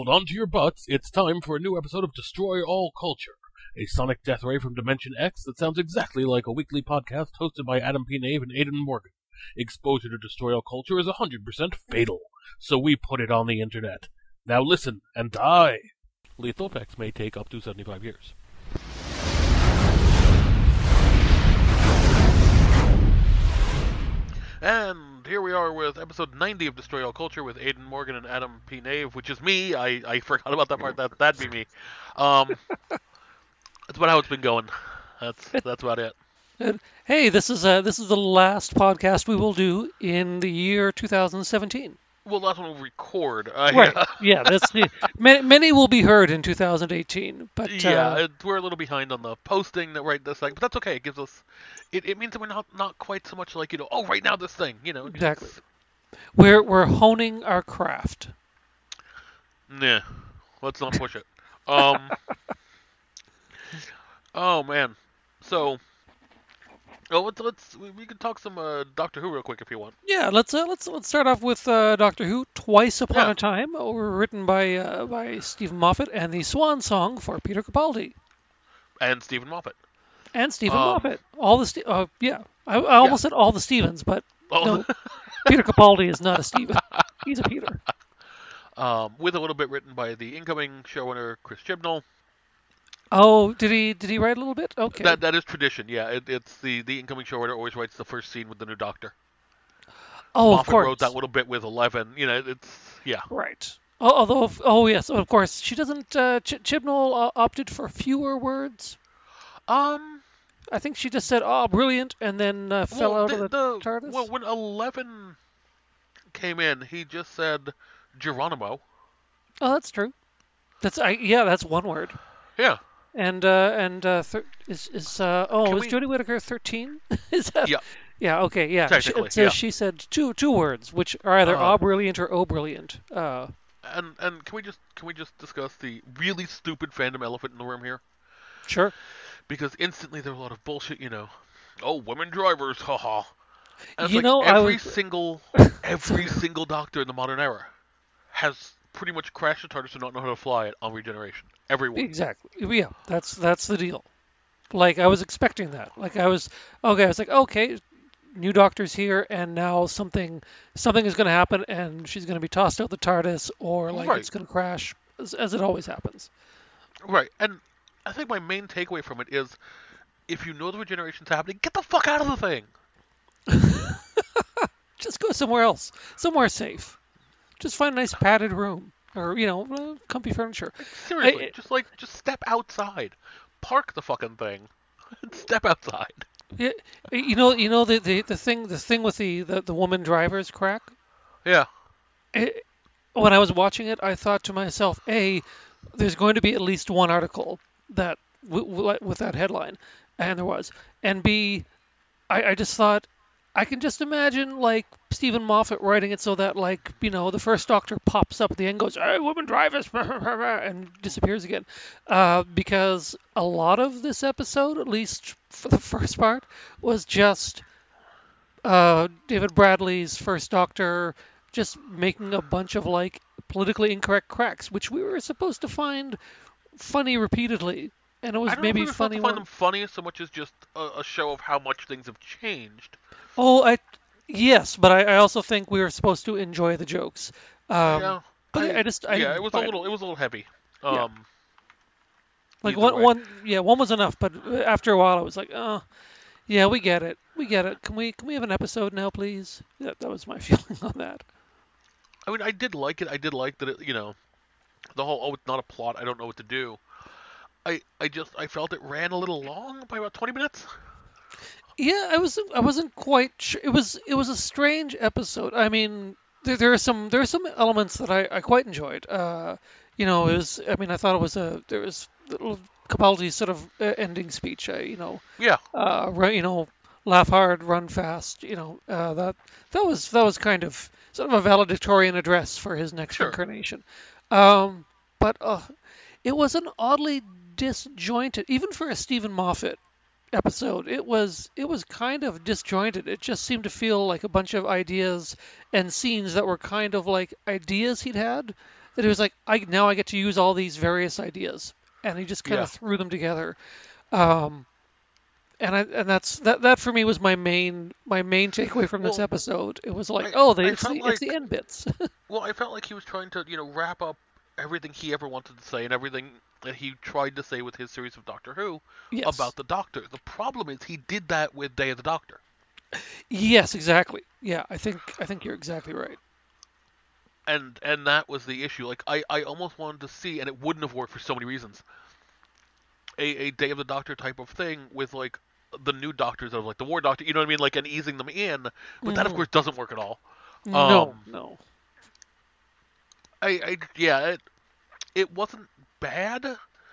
hold on to your butts. It's time for a new episode of Destroy All Culture, a sonic death ray from Dimension X that sounds exactly like a weekly podcast hosted by Adam P. Nave and Aidan Morgan. Exposure to Destroy All Culture is 100% fatal, so we put it on the internet. Now listen and die! Lethal effects may take up to 75 years. And here we are with episode 90 of Destroy All Culture with Aidan Morgan and Adam P. Nave, which is me. I forgot about that part. That'd be me. That's about how it's been going. That's about it. And, hey, this is the last podcast we will do in the year 2017. Well, that's when we'll record. Right. Yeah. Many will be heard in 2018, but we're a little behind on the posting right this thing, but that's okay. It gives us. It means that we're not quite so much like right now this thing. Exactly. We're honing our craft. Nah, let's not push it. Oh man, so. Oh, we can talk some Doctor Who real quick if you want. Yeah, let's start off with Doctor Who. Twice Upon a Time, written by Stephen Moffat, and the Swan Song for Peter Capaldi. And Stephen Moffat. All the I almost said all the Stevens, but no, Peter Capaldi is not a Stephen. He's a Peter. With a little bit written by the incoming showrunner Chris Chibnall. Oh, did he write a little bit? Okay. That is tradition. Yeah, it's the incoming showrunner always writes the first scene with the new Doctor. Oh, Moffat of course. wrote that little bit with 11. Right. Although, yes, of course, she doesn't. Chibnall opted for fewer words. I think she just said, "Oh, brilliant," and then fell out of the TARDIS. Well, when 11 came in, he just said Geronimo. Oh, that's true. That's one word. Yeah. And is Jodie Whittaker 13? Is that? Yeah. Yeah. Okay. Yeah. Technically, she said two words, which are either brilliant or oh brilliant. And can we just discuss the really stupid fandom elephant in the room here? Sure. Because instantly there was a lot of bullshit. Oh, women drivers, haha. And every single Doctor in the modern era has pretty much crashed the TARDIS and not know how to fly it on Regeneration. Everyone. Exactly. Yeah, that's the deal. Like, I was expecting that. Like, I was like, okay, new Doctor's here, and now something is going to happen, and she's going to be tossed out the TARDIS, or it's going to crash, as it always happens. Right, and I think my main takeaway from it is, if you know the Regeneration's happening, get the fuck out of the thing. Just go somewhere else, somewhere safe. Just find a nice padded room, or comfy furniture. Seriously, just step outside, park the fucking thing, and step outside. Yeah, the thing with the woman driver's crack. Yeah. When I was watching it, I thought to myself, A, there's going to be at least one article that with that headline, and there was, and B, I just thought, I can just imagine Stephen Moffat writing it so that the first Doctor pops up at the end, goes, "Hey, woman drivers," and disappears again, because a lot of this episode, at least for the first part, was just David Bradley's first Doctor just making a bunch of politically incorrect cracks, which we were supposed to find funny repeatedly. And it was maybe funny. I don't find them funny so much as just a show of how much things have changed. Oh, yes, but I also think we were supposed to enjoy the jokes. But it was a little heavy. Yeah. One was enough, but after a while I was like, oh, yeah, we get it. Can we have an episode now, please? That was my feeling on that. I mean, I did like it. I did like that it, the whole, it's not a plot, I don't know what to do. I felt it ran a little long by about 20 minutes. Yeah, I wasn't quite sure. It was a strange episode. I mean, there are some elements that I quite enjoyed. I thought it was there was Capaldi's sort of ending speech. Laugh hard, run fast. That was kind of sort of a valedictorian address for his next incarnation. But it was an oddly disjointed, even for a Stephen Moffat episode. It was kind of disjointed. It just seemed to feel like a bunch of ideas and scenes that were kind of like ideas he'd had, that he was like, now I get to use all these various ideas, and he just kind of threw them together. And that for me was my main takeaway from this episode. It was like, it's the end bits. Well, I felt like he was trying to, wrap up everything he ever wanted to say and everything that he tried to say with his series of Doctor Who about the Doctor. The problem is he did that with Day of the Doctor. Yes, exactly. Yeah, I think you're exactly right. And that was the issue. Like, I almost wanted to see, and it wouldn't have worked for so many reasons, a Day of the Doctor type of thing with, like, the new Doctors of, like, the War Doctor, you know what I mean? Like, and easing them in. But that, of course, doesn't work at all. No. It wasn't bad.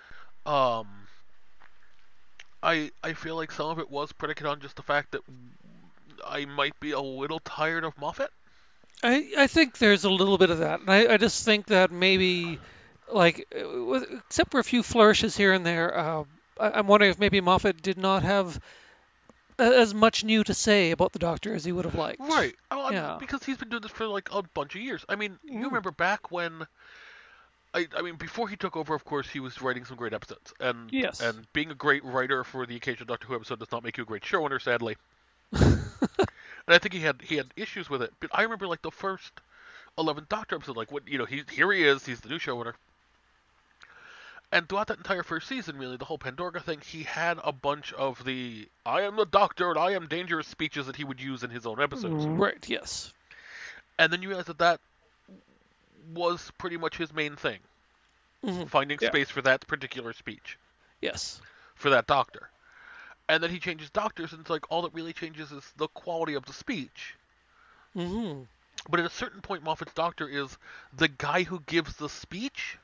I feel like some of it was predicated on just the fact that I might be a little tired of Moffat. I think there's a little bit of that. And I just think that maybe, like, except for a few flourishes here and there, I'm wondering if maybe Moffat did not have as much new to say about the Doctor as he would have liked. Right. Because he's been doing this for, like, a bunch of years. I mean, you remember back when... I mean, before he took over, of course, he was writing some great episodes. And being a great writer for the occasional Doctor Who episode does not make you a great showrunner, sadly. And I think he had issues with it. But I remember, like, the first 11th Doctor episode, like, what here he is, he's the new showrunner. And throughout that entire first season, really, the whole Pandorga thing, he had a bunch of the I am the Doctor and I am dangerous speeches that he would use in his own episodes. Right, yes. And then you realize that was pretty much his main thing. Finding space for that particular speech. Yes. For that Doctor. And then he changes Doctors, and it's like, all that really changes is the quality of the speech. But at a certain point, Moffat's Doctor is the guy who gives the speech.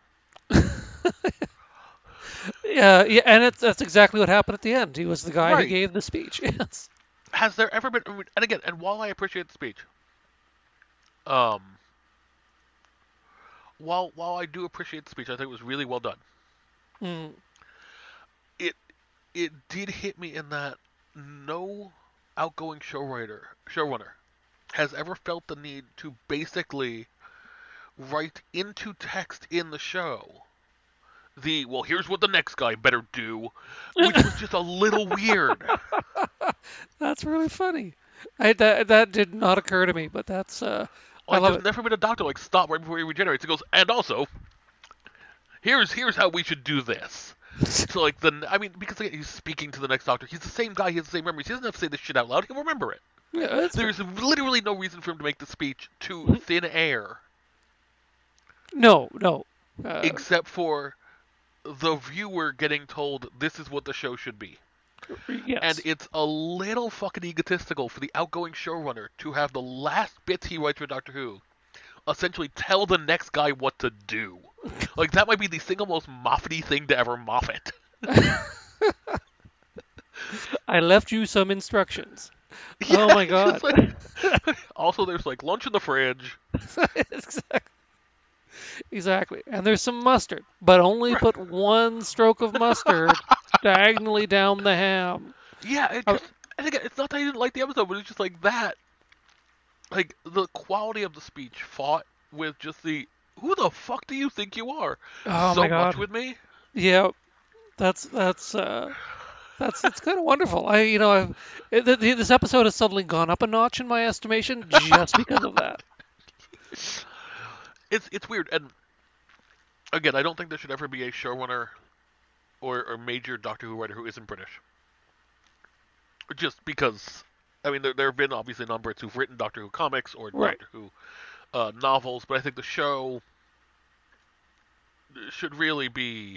Yeah, and that's exactly what happened at the end. He was the guy who gave the speech. Yes. Has there ever been... And again, and while I appreciate the speech... While I do appreciate the speech, I think it was really well done. It did hit me in that no outgoing showrunner has ever felt the need to basically write into text in the show here's what the next guy better do, which was just a little weird. That's really funny. That did not occur to me, but that's... there's never been a Doctor like stop right before he regenerates. It goes, and also, here's how we should do this. So because again, he's speaking to the next Doctor. He's the same guy. He has the same memories. He doesn't have to say this shit out loud. He'll remember it. Yeah, there's literally no reason for him to make the speech to thin air. No. Except for the viewer getting told this is what the show should be. Yes. And it's a little fucking egotistical for the outgoing showrunner to have the last bits he writes for Doctor Who essentially tell the next guy what to do. Like, that might be the single most Moffat-y thing to ever Moffat. I left you some instructions. Yeah, oh my god. Also, there's, like, lunch in the fridge. Exactly. And there's some mustard, but only put one stroke of mustard diagonally down the ham. Yeah, I think it's not that I didn't like the episode, but it's just like that. Like, the quality of the speech fought with just the, who the fuck do you think you are? Oh so my god. much with me. Yeah, that's kind of wonderful. This episode has suddenly gone up a notch in my estimation just because of that. It's weird, and again, I don't think there should ever be a showrunner or major Doctor Who writer who isn't British. Just because, I mean, there have been obviously non-Brits who've written Doctor Who comics or Doctor Who novels, but I think the show should really be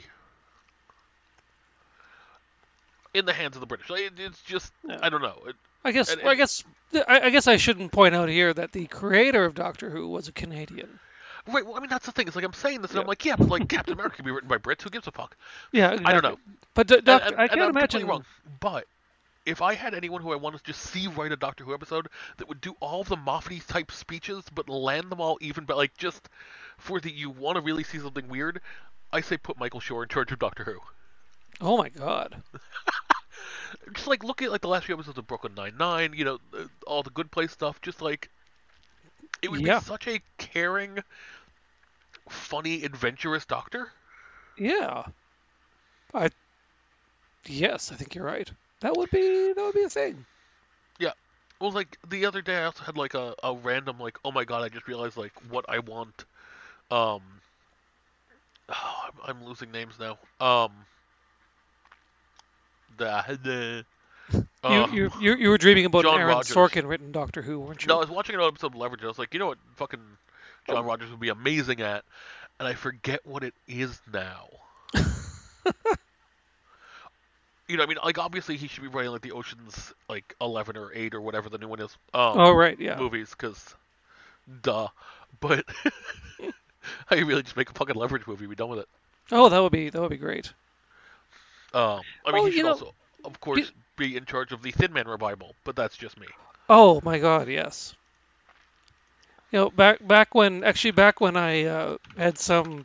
in the hands of the British. It's just, I don't know. I guess I shouldn't point out here that the creator of Doctor Who was a Canadian. Right, well, I mean, that's the thing. It's like, I'm saying this, and I'm like, yeah, but, like, Captain America can be written by Brits. Who gives a fuck? Yeah, exactly. I don't know. But, I can't imagine... wrong. But, if I had anyone who I wanted to just see write a Doctor Who episode that would do all the Moffat type speeches, but land them all even, but, like, just for the you want to really see something weird, I say put Michael Shore in charge of Doctor Who. Oh, my God. Just, like, look at, like, the last few episodes of Brooklyn Nine-Nine, you know, all the Good Place stuff, just, like, it would be such a caring... funny, adventurous doctor. Yeah. Yes, I think you're right. That would be a thing. Yeah. Well, like the other day, I also had like a random like, oh my god, I just realized like what I want. Oh, I'm losing names now. You were dreaming about John an Aaron Rogers. Sorkin written Doctor Who, weren't you? No, I was watching an episode of Leverage. I was like, you know what, fucking John Rogers would be amazing at, and I forget what it is now. I mean, like obviously he should be writing like the Ocean's like 11 or 8 or whatever the new one is. Oh right, yeah. Movies, because, duh. But I really just make a fucking Leverage movie. Be done with it. Oh, that would be great. I mean, he should also, of course, be in charge of the Thin Man revival, but that's just me. Oh my God, yes. Back when I had some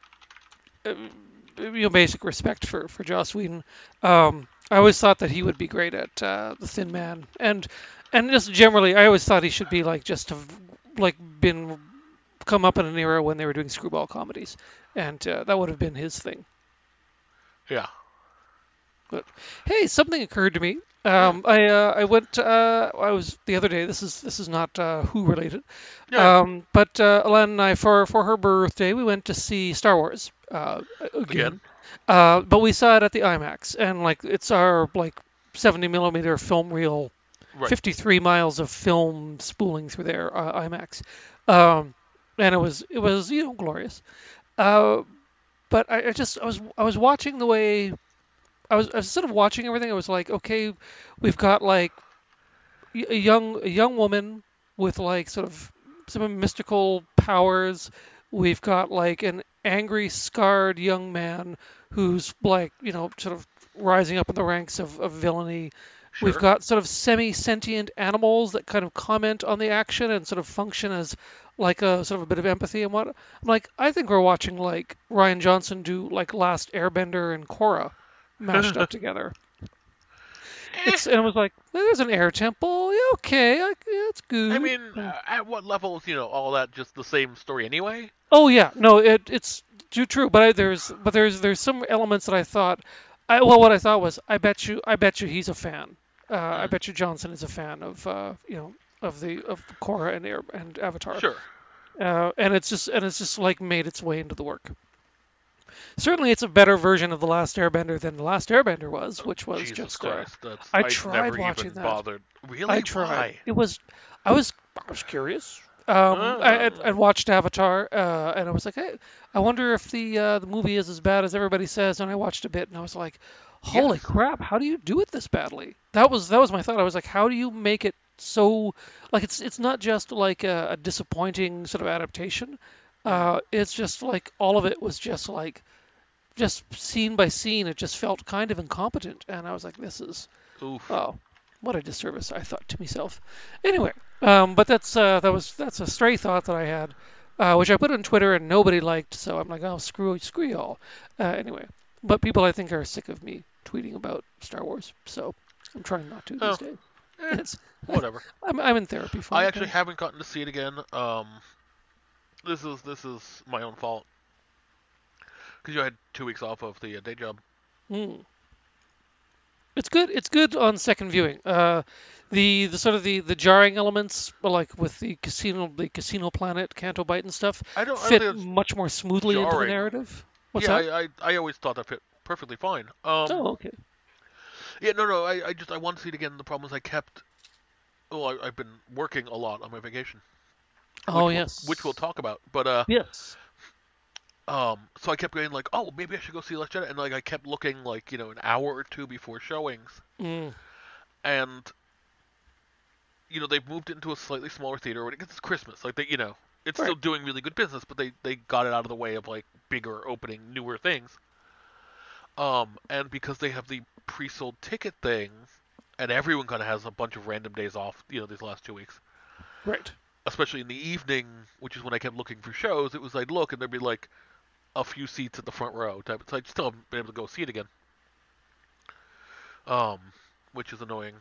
basic respect for Joss Whedon, I always thought that he would be great at the Thin Man, and just generally, I always thought he should be like just have like been come up in an era when they were doing screwball comedies, and that would have been his thing. Yeah. But hey, something occurred to me. I went. I was the other day. This is not Who related. Yeah. But Ellen and I, for her birthday, we went to see Star Wars again. But we saw it at the IMAX, and like it's our like 70mm film reel, right. 53 miles of film spooling through their IMAX, and it was glorious. But I was watching the way. I was sort of watching everything. I was like, okay, we've got like a young woman with like sort of some mystical powers. We've got like an angry, scarred young man who's like, sort of rising up in the ranks of villainy. Sure. We've got sort of semi-sentient animals that kind of comment on the action and sort of function as like a sort of a bit of empathy and what. I'm like, I think we're watching like Rian Johnson do like Last Airbender and Korra mashed up together. And it was like, there's an air temple. Yeah, okay, it's good. I mean, at what level is all that just the same story anyway? Oh yeah, no, it's true. But there's some elements that I thought. What I thought was, I bet you he's a fan. I bet you Johnson is a fan of of Korra and Avatar. Sure. And it's just like made its way into the work. Certainly, it's a better version of The Last Airbender than The Last Airbender was, which was Jesus just. Christ, I tried watching that. Bothered. Really? I tried. Why? It was. I was curious. I watched Avatar, and I was like, hey, I wonder if the movie is as bad as everybody says. And I watched a bit, and I was like, holy crap, how do you do it this badly? That was my thought. I was like, how do you make it so like it's not just like a disappointing sort of adaptation. It's just like all of it was just like. Just scene by scene, it just felt kind of incompetent, and I was like, "This is, oh, what a disservice!" I thought to myself. Anyway, but that's a stray thought that I had, which I put on Twitter and nobody liked, so I'm like, "Oh, screw y'all." Anyway, but people I think are sick of me tweeting about Star Wars, so I'm trying not to these days. It's whatever. I'm in therapy for it. I actually haven't gotten to see it again. This is my own fault. Because you had 2 weeks off of the day job. It's good. It's good on second viewing. The sort of the jarring elements, like with the casino planet, Canto Bight and stuff, fit much more smoothly into the narrative. What's that? I always thought that fit perfectly fine. Okay. Yeah, no. I want to see it again. The problem is I've been working a lot on my vacation. Which we'll talk about. But yes. So I kept going like, oh, maybe I should go see Last Jedi, and like I kept looking like an hour or two before showings, and they've moved it into a slightly smaller theater. When it gets Christmas, like it's still doing really good business, but they got it out of the way of like bigger opening, newer things. And because they have the pre-sold ticket thing, and everyone kind of has a bunch of random days off, these last 2 weeks, right? Especially in the evening, which is when I kept looking for shows. It was I'd look and there'd be like a few seats at the front row type. So I still haven't been able to go see it again. Which is annoying.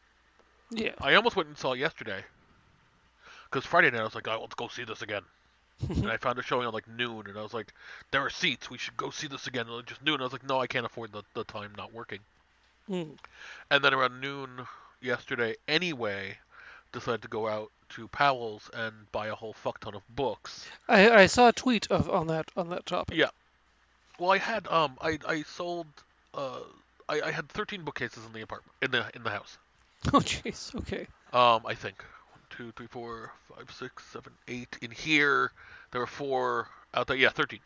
Yeah. I almost went and saw it yesterday. Because Friday night I was like, oh, let's go see this again. And I found a showing at like noon, and I was like, there are seats, we should go see this again. And just noon, and I was like, no, I can't afford the time not working. And then around noon yesterday, anyway, decided to go out to Powell's and buy a whole fuck ton of books. I saw a tweet on that topic. Yeah. Well, I had I sold I had 13 bookcases in the apartment in the house. Oh jeez. Okay. I think 1, 2, 3, 4, 5, 6, 7, 8 in here. There were 4 out there. Yeah, 13.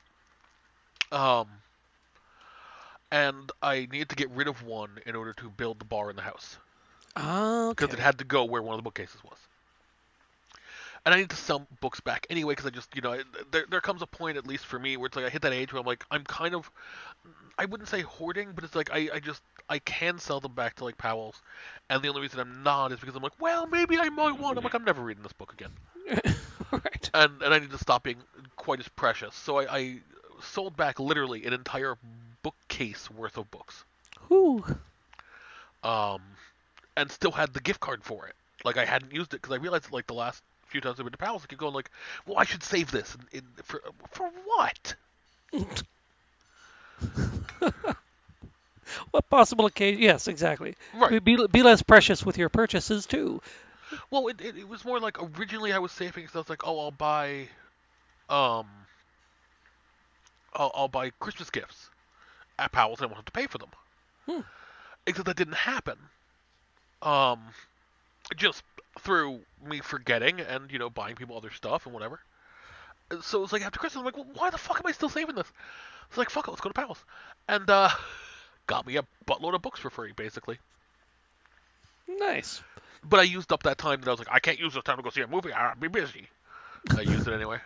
And I needed to get rid of one in order to build the bar in the house. Okay. Because it had to go where one of the bookcases was. And I need to sell books back anyway, because I just, there comes a point, at least for me, where it's like I hit that age where I'm like, I'm kind of, I wouldn't say hoarding, but it's like I can sell them back to like Powell's, and the only reason I'm not is because I'm like, well, maybe I might want. I'm like, I'm never reading this book again. Right. And I need to stop being quite as precious. So I sold back literally an entire bookcase worth of books. Whew. And still had the gift card for it. Like I hadn't used it because I realized that, like the last few times I've been to Powell's, I keep going like, well, I should save this for what? What possible occasion? Yes, exactly. Right. Be less precious with your purchases too. Well, it was more like originally I was saving because I was like, oh, I'll buy Christmas gifts at Powell's and I won't have to pay for them. Except that didn't happen. Just through me forgetting and buying people other stuff and whatever. So it was like after Christmas, I'm like, well, why the fuck am I still saving this? It's like, fuck it, let's go to Powell's. And got me a buttload of books for free, basically. Nice. But I used up that time that I was like, I can't use this time to go see a movie. I'll be busy. I used it anyway.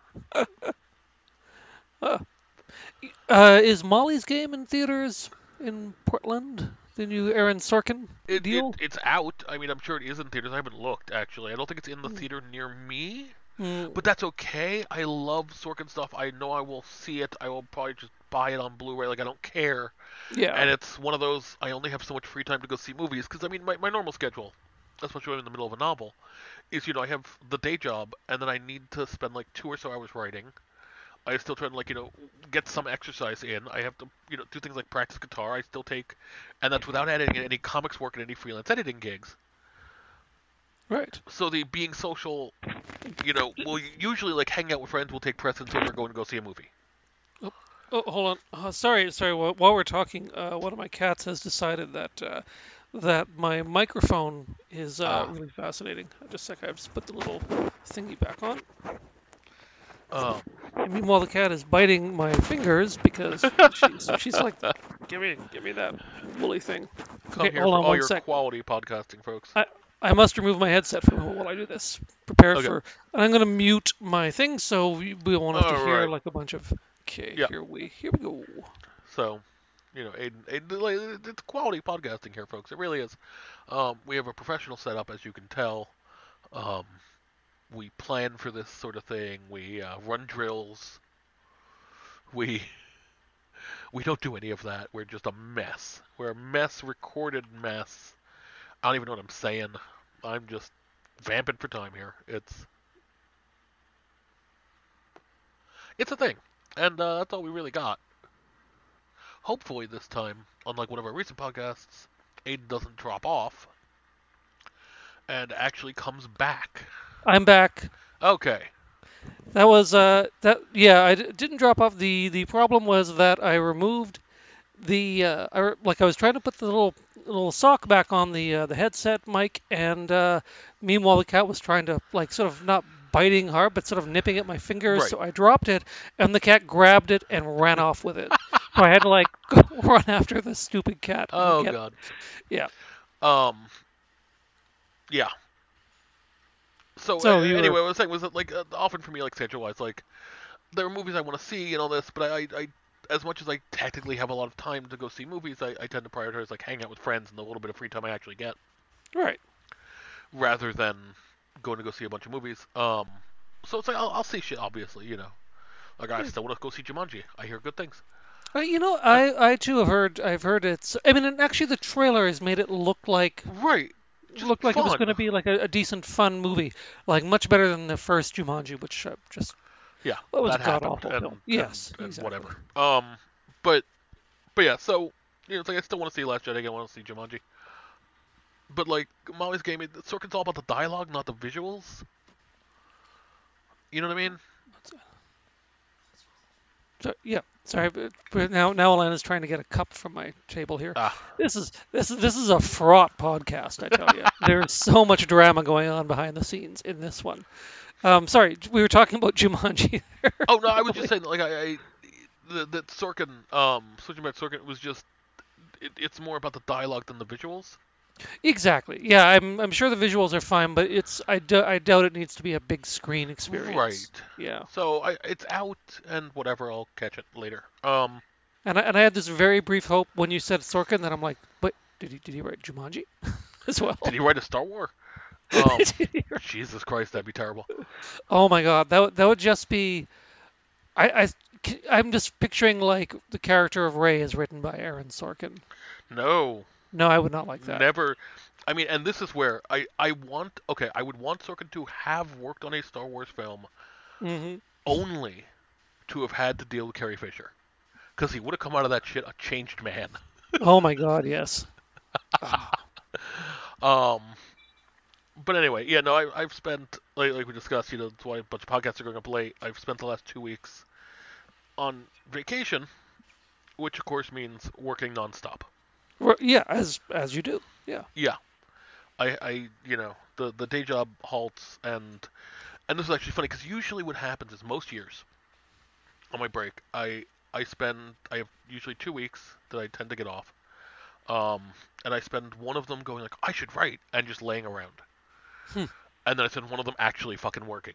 Is Molly's Game in theaters in Portland? The new Aaron Sorkin deal? It's out. I mean, I'm sure it is in theaters. I haven't looked, actually. I don't think it's in the theater near me. But that's okay. I love Sorkin stuff. I know I will see it. I will probably just buy it on Blu-ray. Like, I don't care. Yeah. And it's one of those, I only have so much free time to go see movies. Because, I mean, my normal schedule, especially when I'm in the middle of a novel, is, I have the day job, and then I need to spend, like, 2 or so hours writing. I still try to, get some exercise in. I have to, do things like practice guitar. I still take, and that's without adding any comics work and any freelance editing gigs. Right. So the being social, we'll usually, hang out with friends. We'll take precedence over going to go see a movie. Oh, hold on. Sorry. While we're talking, one of my cats has decided that my microphone is really fascinating. Just a sec. I've just put the little thingy back on. And meanwhile, the cat is biting my fingers because she's like, give me that woolly thing. Okay, here hold on all your quality podcasting, folks. I must remove my headset from while I do this. Prepare for, and I'm going to mute my thing so we won't have to hear like a bunch of. Okay, yep. Here we go. So, it's quality podcasting here, folks. It really is. We have a professional setup, as you can tell. We plan for this sort of thing. We run drills. We don't do any of that. We're just a mess. We're a mess, recorded mess. I don't even know what I'm saying. I'm just vamping for time here. It's a thing. And that's all we really got. Hopefully this time, unlike one of our recent podcasts, Aiden doesn't drop off and actually comes back. I'm back. Okay. That was I didn't drop off. The problem was that I removed I was trying to put the little sock back on the headset mic, and meanwhile the cat was trying to sort of not biting hard but sort of nipping at my fingers. Right. So I dropped it, and the cat grabbed it and ran off with it. So I had to go run after the stupid cat. Oh God. Yeah. Yeah. So anyway, what I was saying was that often for me, schedule-wise, there are movies I want to see and all this, but I as much as I technically have a lot of time to go see movies, I tend to prioritize hang out with friends and the little bit of free time I actually get. Right. Rather than going to go see a bunch of movies. So it's I'll see shit, obviously, I still want to go see Jumanji. I hear good things. I too have heard. I've heard it's. I mean, and actually, the trailer has made it look like. Right. Looked like it was going to be a decent, fun movie, much better than the first Jumanji, which just. Yeah, Well, it was that a happened, god-awful film. Yes, and exactly. whatever. But yeah, so it's like I still want to see Last Jedi. I want to see Jumanji. But like Molly's game, Sorkin's all about the dialogue, not the visuals. You know what I mean? So, yeah, sorry, but now Alana's trying to get a cup from my table here. Ah. This is a fraught podcast, I tell you. There's so much drama going on behind the scenes in this one. Sorry, we were talking about Jumanji there. Oh no, I was just saying like that Sorkin, switching back to Sorkin was just it's more about the dialogue than the visuals. Exactly. Yeah, I'm sure the visuals are fine, but I doubt it needs to be a big screen experience. Right. Yeah. So it's out and whatever. I'll catch it later. And I had this very brief hope when you said Sorkin that I'm like, but did he write Jumanji as well? Did he write a Star Wars? Jesus Christ, that'd be terrible. Oh my God, that would just be. I'm just picturing like the character of Rey is written by Aaron Sorkin. No, I would not like that. Never. I mean, and this is where I would want Sorkin to have worked on a Star Wars film only to have had to deal with Carrie Fisher. Because he would have come out of that shit a changed man. Oh my God, yes. But anyway, yeah, no, I've spent, like we discussed, that's why a bunch of podcasts are going up late. I've spent the last 2 weeks on vacation, which of course means working nonstop. Yeah, as you do. Yeah. Yeah. I the day job halts, and this is actually funny because usually what happens is most years on my break I have usually 2 weeks that I tend to get off, and I spend one of them going like I should write and just laying around, and then I spend one of them actually fucking working.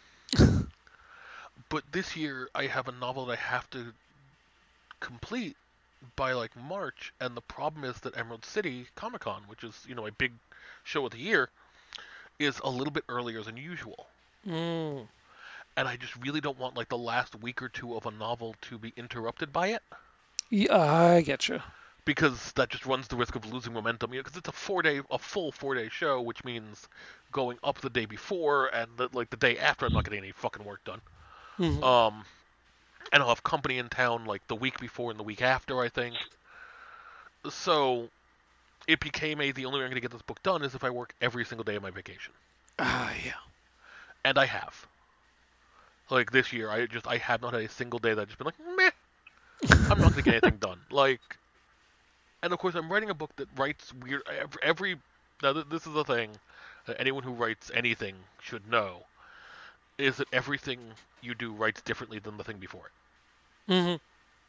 But this year I have a novel that I have to complete by like March, and the problem is that Emerald City Comic Con, which is a big show of the year, is a little bit earlier than usual. And I just really don't want like the last week or two of a novel to be interrupted by it. Yeah, I get you. Because that just runs the risk of losing momentum. Because it's a full 4-day show, which means going up the day before and the day after, I'm not getting any fucking work done. And I'll have company in town like the week before and the week after, I think. So it became the only way I'm going to get this book done is if I work every single day of my vacation. Yeah. And I have. Like this year, I have not had a single day that I've just been like, meh, I'm not going to get anything done. And of course, I'm writing a book that writes weird. Now, this is the thing that anyone who writes anything should know, is that everything you do writes differently than the thing before it.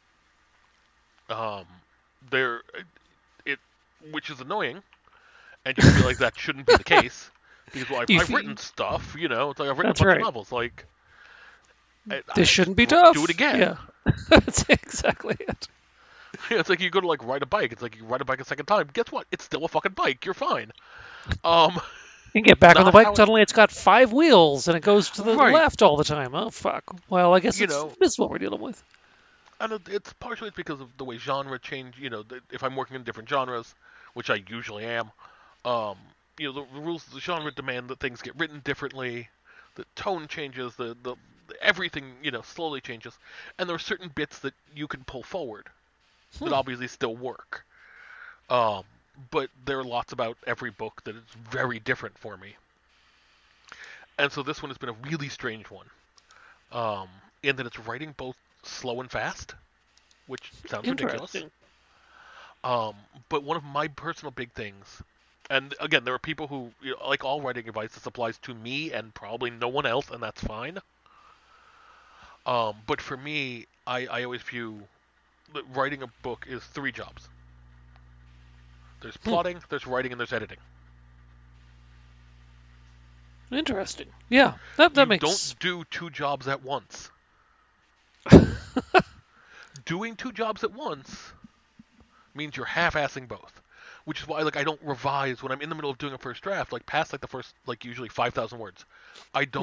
Which is annoying, and you feel like that shouldn't be the case because I've written stuff. It's like I've written a bunch of novels. Like this shouldn't be tough. Do it again. Yeah, that's exactly it. It's like you go to like ride a bike. It's like you ride a bike a second time. Guess what? It's still a fucking bike. You're fine. You get back on the bike. Suddenly, it's got 5 wheels and it goes to the left all the time. Oh fuck! Well, I guess this is what we're dealing with. And it's partially because of the way genre change. If I'm working in different genres, which I usually am, the rules of the genre demand that things get written differently. The tone changes. The everything slowly changes, and there are certain bits that you can pull forward that obviously still work. But there are lots about every book that is very different for me. And so this one has been a really strange one. In that it's writing both slow and fast, which sounds ridiculous. But one of my personal big things, and again, there are people who, like all writing advice, this applies to me and probably no one else, and that's fine. But for me, I always view that writing a book is 3 jobs. There's plotting, there's writing, and there's editing. Interesting. Yeah, that makes sense. Don't do 2 jobs at once. Doing 2 jobs at once means you're half-assing both. Which is why I don't revise when I'm in the middle of doing a first draft, past the first usually 5,000 words. I don't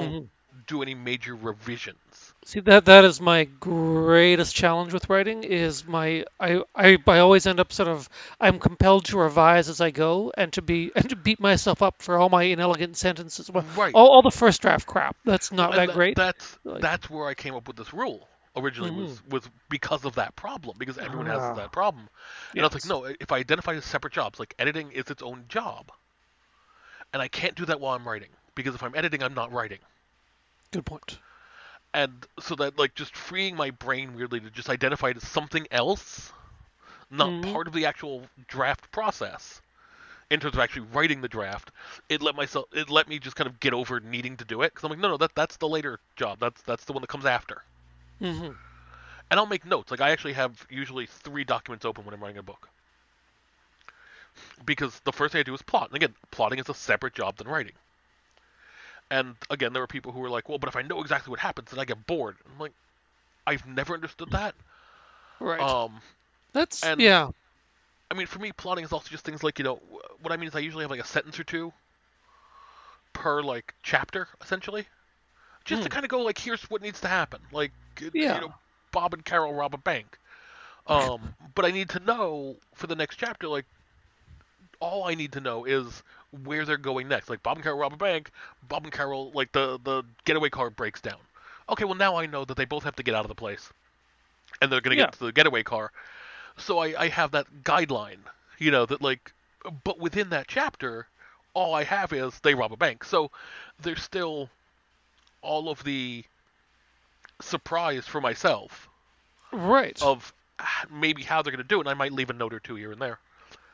do any major revisions. See, that is my greatest challenge with writing. Is I always end up I'm compelled to revise as I go and to beat myself up for all my inelegant sentences. Right. All the first draft crap. That's not that great. That's where I came up with this rule. Originally was because of that problem, because everyone has that problem. And I was like, no, if I identify as separate jobs, like editing is its own job. And I can't do that while I'm writing, because if I'm editing, I'm not writing. Good point. And so that, like, just freeing my brain weirdly to just identify it as something else, not part of the actual draft process, in terms of actually writing the draft, it let me just kind of get over needing to do it, because I'm like, no, that's the later job. That's the one that comes after. Mm-hmm. And I'll make notes. Like, I actually have usually 3 documents open when I'm writing a book. Because the first thing I do is plot. And again, plotting is a separate job than writing. And again, there were people who were like, well, but if I know exactly what happens, then I get bored. I'm like, I've never understood that. Right. Yeah. I mean, for me, plotting is also just things like, what I mean is I usually have like a sentence or 2 per, like, chapter, essentially. Just to kind of go, like, here's what needs to happen. Like, Bob and Carol rob a bank. But I need to know for the next chapter, like, all I need to know is where they're going next. Like, Bob and Carol rob a bank, Bob and Carol, like, the getaway car breaks down. Okay, well, now I know that they both have to get out of the place. And they're going to get to the getaway car. So I have that guideline, that, like, but within that chapter, all I have is they rob a bank. So there's still all of the surprise for myself. Right. Of maybe how they're going to do it, and I might leave a note or 2 here and there.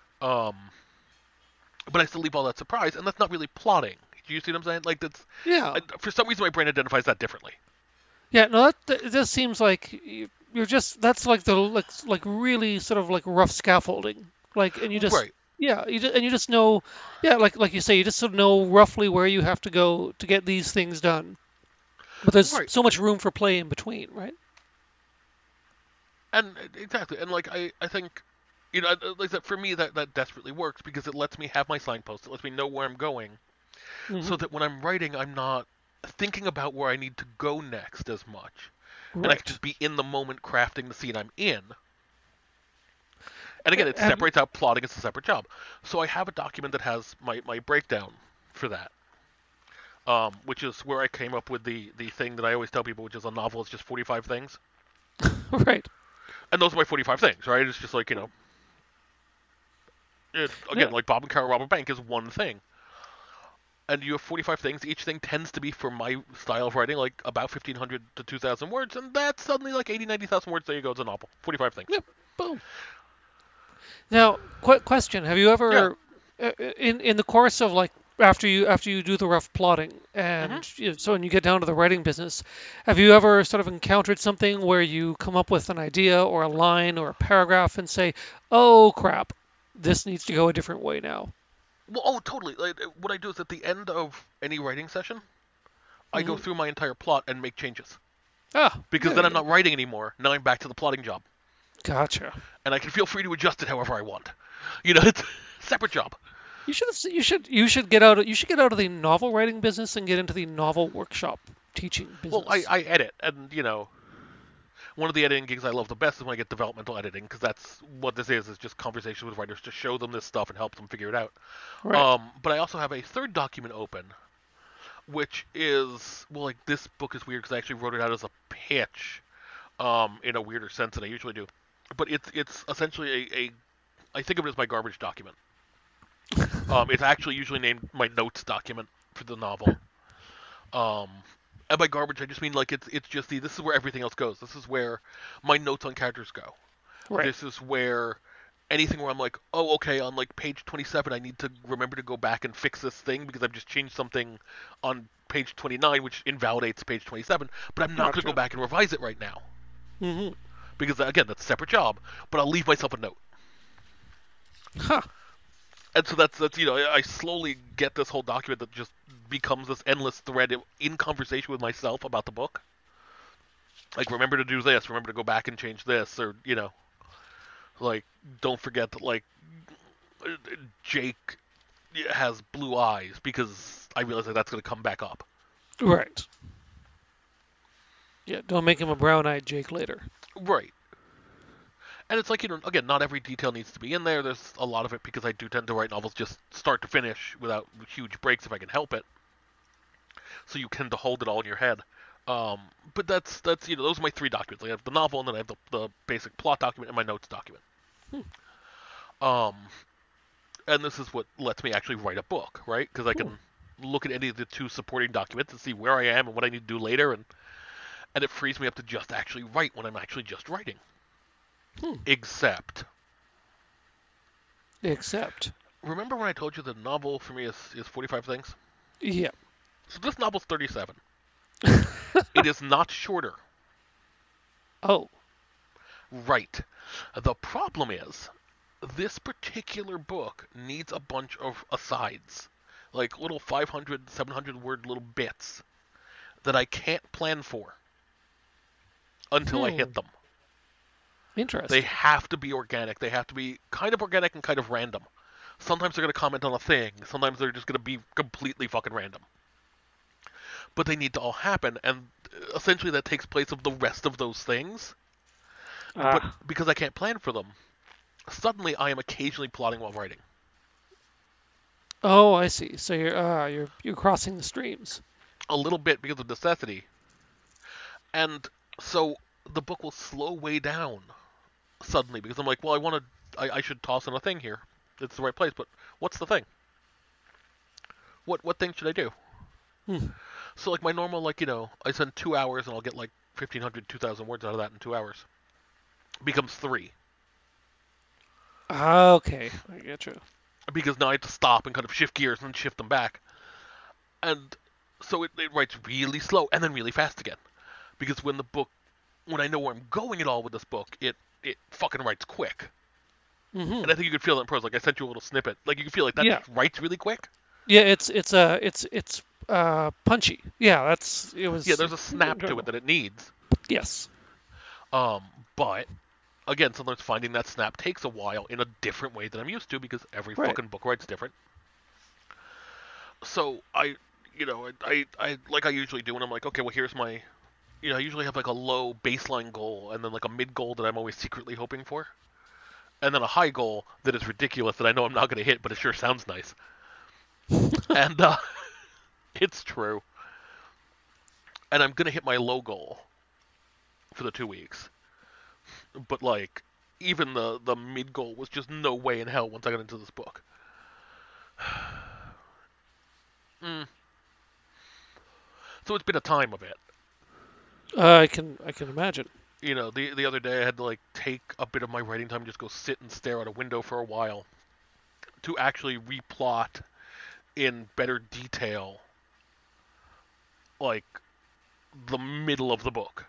But I still leave all that surprise, and that's not really plotting. Do you see what I'm saying? Like, that's... Yeah. For some reason, my brain identifies that differently. Yeah, no, that just seems like you're just... That's like the like really sort of like rough scaffolding. Like, and you just... Right. Yeah, you just know... Yeah, like you say, you just sort of know roughly where you have to go to get these things done. But there's so much room for play in between, right? And exactly, and like I think, like that for me that desperately works because it lets me have my signposts. It lets me know where I'm going, so that when I'm writing, I'm not thinking about where I need to go next as much, and I can just be in the moment crafting the scene I'm in. And again, it separates out plotting as a separate job. So I have a document that has my breakdown for that. Which is where I came up with the thing that I always tell people, which is a novel is just 45 things. Right. And those are my 45 things, right? It's just like, like Bob and Carol rob a bank is one thing. And you have 45 things. Each thing tends to be, for my style of writing, like about 1,500 to 2,000 words. And that's suddenly like 80, 90,000 words. There you go. It's a novel. 45 things. Yep. Boom. Now, question. Have you ever, in the course of like, after you do the rough plotting and so when you get down to the writing business, have you ever sort of encountered something where you come up with an idea or a line or a paragraph and say, oh crap, this needs to go a different way now? Well, totally. Like, what I do is at the end of any writing session, I go through my entire plot and make changes. Because then I'm not writing anymore. Now I'm back to the plotting job. Gotcha. And I can feel free to adjust it however I want. It's a separate job. You should get out of the novel writing business and get into the novel workshop teaching business. Well, I edit, and one of the editing gigs I love the best is when I get developmental editing, because that's what this is just conversations with writers to show them this stuff and help them figure it out. Right. But I also have a third document open, which is, well, like, this book is weird because I actually wrote it out as a pitch, in a weirder sense than I usually do. But it's essentially I think of it as my garbage document. It's actually usually named my notes document for the novel. And by garbage, I just mean like it's just this is where everything else goes. This is where my notes on characters go. Right. This is where anything where I'm like, oh, okay, on like page 27, I need to remember to go back and fix this thing because I've just changed something on page 29, which invalidates page 27. But I'm not going to go back and revise it right now. Mm-hmm. Because again, that's a separate job. But I'll leave myself a note. Huh. And so that's I slowly get this whole document that just becomes this endless thread in conversation with myself about the book. Like, remember to do this, remember to go back and change this, or, like, don't forget that, like, Jake has blue eyes, because I realize that that's going to come back up. Right. Yeah, don't make him a brown-eyed Jake later. Right. And it's like, again, not every detail needs to be in there. There's a lot of it because I do tend to write novels just start to finish without huge breaks if I can help it. So you tend to hold it all in your head. But that's those are my 3 documents. I have the novel, and then I have the basic plot document and my notes document. And this is what lets me actually write a book, right? Because I can look at any of the 2 supporting documents and see where I am and what I need to do later, and it frees me up to just actually write when I'm actually just writing. Except. Remember when I told you the novel for me is 45 things? Yeah. So this novel's 37. It is not shorter. Oh. Right. The problem is, this particular book needs a bunch of asides. Like little 500, 700 word little bits that I can't plan for until I hit them. Interesting. They have to be organic. They have to be kind of organic and kind of random. Sometimes they're going to comment on a thing. Sometimes they're just going to be completely fucking random. But they need to all happen, and essentially that takes place of the rest of those things. But because I can't plan for them, suddenly I am occasionally plotting while writing. Oh, I see. So you're crossing the streams. A little bit because of necessity. And so the book will slow way down suddenly because I'm like, well, I should toss in a thing here. It's the right place, but what's the thing? What thing should I do? So like my normal, I spend 2 hours and I'll get like 1,500, 2,000 words out of that in 2 hours. Becomes 3. Okay, I get you. Because now I have to stop and kind of shift gears and shift them back. And so it writes really slow and then really fast again. Because when I know where I'm going at all with this book, it fucking writes quick. And I think you could feel it in prose. Like I sent you a little snippet. Like you can feel like that just writes really quick. Yeah, it's punchy. Yeah, there's a snap to it that it needs. Yes. But again, sometimes finding that snap takes a while in a different way than I'm used to because every fucking book writes different. So I like I usually do when I'm like, okay, well here's my, I usually have like a low baseline goal and then like a mid goal that I'm always secretly hoping for. And then a high goal that is ridiculous that I know I'm not going to hit, but it sure sounds nice. And it's true. And I'm going to hit my low goal for the 2 weeks. But, like, even the mid goal was just no way in hell once I got into this book. So it's been a time of it. I can imagine. The other day I had to like take a bit of my writing time, just go sit and stare out a window for a while to actually replot in better detail, like the middle of the book.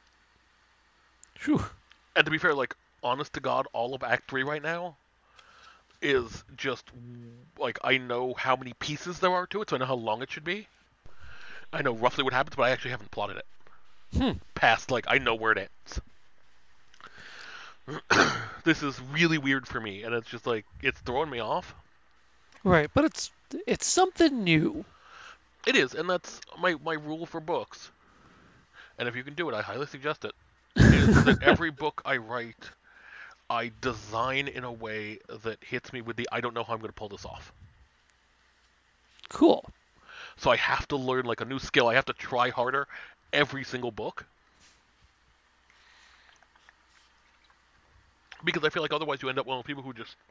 Whew. And to be fair, like honest to God, all of Act 3 right now is just like I know how many pieces there are to it, so I know how long it should be. I know roughly what happens, but I actually haven't plotted it. Past, like, I know where it ends. This is really weird for me, and it's just like, it's throwing me off. Right, but it's something new. It is, and that's my rule for books. And if you can do it, I highly suggest it. Is that every book I write, I design in a way that hits me with the, I don't know how I'm going to pull this off. Cool. So I have to learn, like, a new skill. I have to try harder every single book. Because I feel like otherwise you end up one of people who just,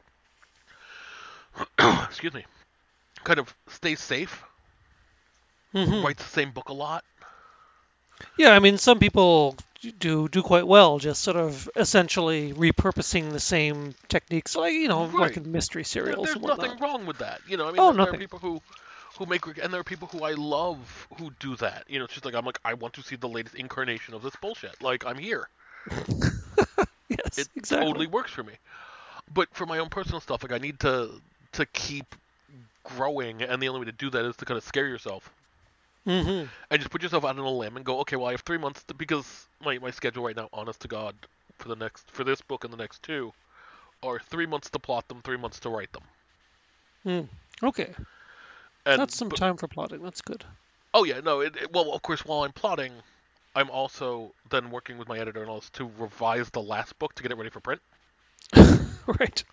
excuse me, kind of stay safe, writes the same book a lot. Yeah, I mean, some people do quite well, just sort of essentially repurposing the same techniques, like, like in mystery serials. There's nothing wrong with that. There are people who make, and there are people who I love who do that. It's just like, I want to see the latest incarnation of this bullshit. Like, I'm here. Yes, it exactly. totally works for me. But for my own personal stuff, like, I need to keep growing, and the only way to do that is to kind of scare yourself. And just put yourself out on a limb and go, okay, well, I have 3 months because my schedule right now, honest to God, for this book and the next 2, are 3 months to plot them, 3 months to write them. Okay. That's some time for plotting. That's good. Oh yeah, no. Well, of course, while I'm plotting, I'm also then working with my editor and all this to revise the last book to get it ready for print. Right.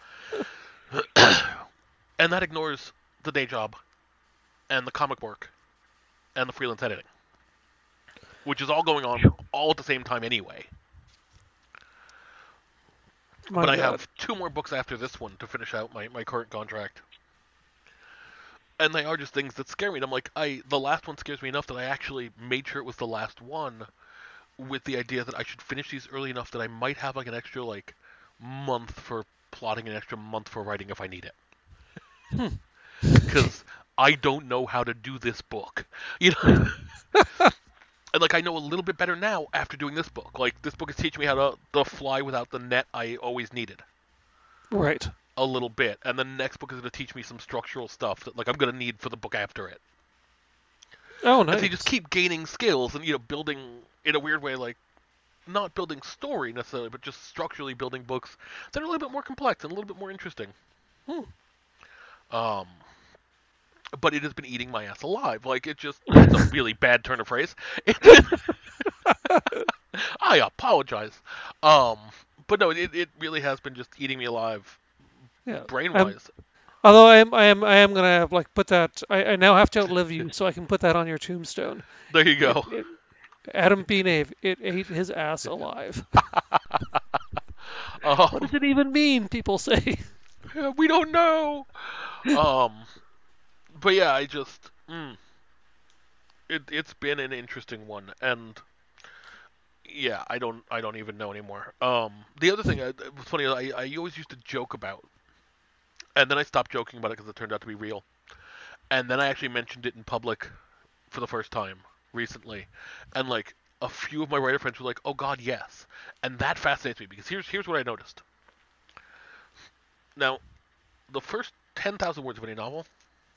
And that ignores the day job and the comic work and the freelance editing, which is all going on all at the same time anyway. But I have 2 more books after this one to finish out my current contract. And they are just things that scare me. And I'm like, the last one scares me enough that I actually made sure it was the last one with the idea that I should finish these early enough that I might have like an extra like month for plotting, an extra month for writing if I need it. Because I don't know how to do this book. You know? And like I know a little bit better now after doing this book. Like this book is teaching me how to fly without the net I always needed. Right. A little bit, and the next book is going to teach me some structural stuff that like I'm going to need for the book after it. Oh, nice. And so you just keep gaining skills and building in a weird way, like not building story necessarily, but just structurally building books that are a little bit more complex and a little bit more interesting. But it has been eating my ass alive. Like it's a really bad turn of phrase. I apologize. But no, it really has been just eating me alive. Yeah. Brain-wise. Although I am gonna like put that. I now have to outlive you, so I can put that on your tombstone. There you go. Adam P. Nave, it ate his ass alive. What does it even mean? People say. We don't know. But yeah, I just it's been an interesting one, and yeah, I don't even know anymore. The other thing, it was funny. I always used to joke about. And then I stopped joking about it because it turned out to be real. And then I actually mentioned it in public for the first time recently. And like a few of my writer friends were like, "Oh God, yes." And that fascinates me because here's what I noticed. Now, the first 10,000 words of any novel,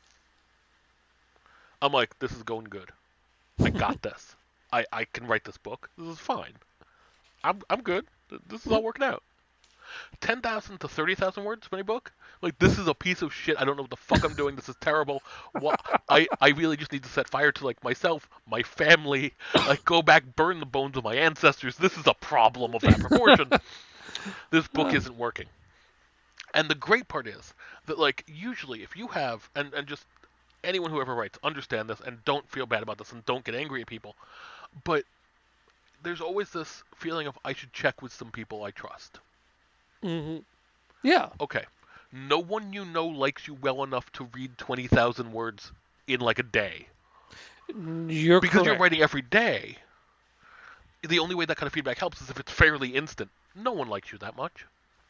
I'm like, this is going good. I got this. I can write this book. This is fine. I'm good. This is all working out. 10,000 to 30,000 words of any book? Like, this is a piece of shit. I don't know what the fuck I'm doing. This is terrible. I really just need to set fire to, like, myself, my family, like, go back, burn the bones of my ancestors. This is a problem of that proportion. This book isn't working. And the great part is that, like, usually if you have, and just anyone who ever writes, understand this and don't feel bad about this and don't get angry at people, but there's always this feeling of I should check with some people I trust. Mm-hmm. Yeah. Okay. No one you know likes you well enough to read 20,000 words in like a day. You're because correct. You're writing every day. The only way that kind of feedback helps is if it's fairly instant. No one likes you that much.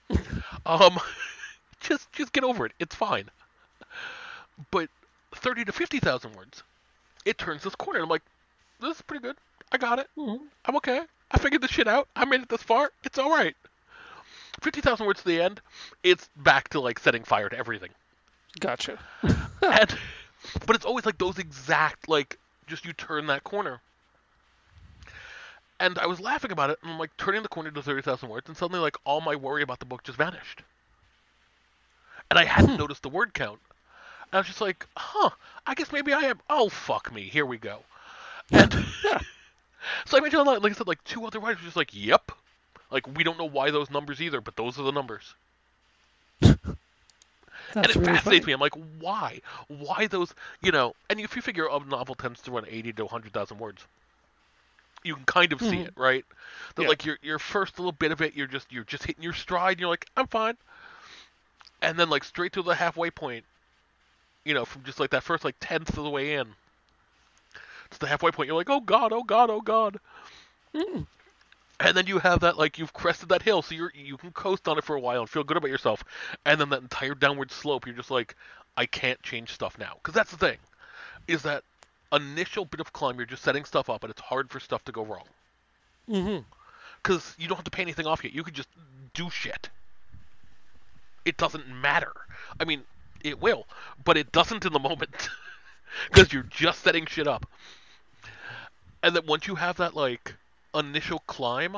Just get over it. It's fine. But 30 to 50,000 words, it turns this corner. I'm like, this is pretty good. I got it. Mm-hmm. I'm okay. I figured this shit out. I made it this far. It's all right. 50,000 words to the end, it's back to like setting fire to everything. Gotcha. But it's always like those exact, like, just you turn that corner. And I was laughing about it, and I'm like turning the corner to 30,000 words, and suddenly like all my worry about the book just vanished. And I hadn't noticed the word count. And I was just like, I guess maybe I am. Oh, fuck me. Here we go. And so I mentioned, like I said, like 2 other writers were just like, yep. Like, we don't know why those numbers either, but those are the numbers. And it really fascinates me. I'm like, why? Why those, and if you figure a novel tends to run 80 to 100,000 words, you can kind of see it, right? That like your first little bit of it, you're just hitting your stride, and you're like, I'm fine. And then like straight to the halfway point, from just like that first like 10th of the way in, to the halfway point, you're like, oh God, oh God, oh God. And then you have that, like, you've crested that hill, so you can coast on it for a while and feel good about yourself. And then that entire downward slope, you're just like, I can't change stuff now. Because that's the thing, is that initial bit of climb, you're just setting stuff up, and it's hard for stuff to go wrong. Mm-hmm. Because you don't have to pay anything off yet. You can just do shit. It doesn't matter. I mean, it will, but it doesn't in the moment. Because you're just setting shit up. And then once you have that, like, initial climb,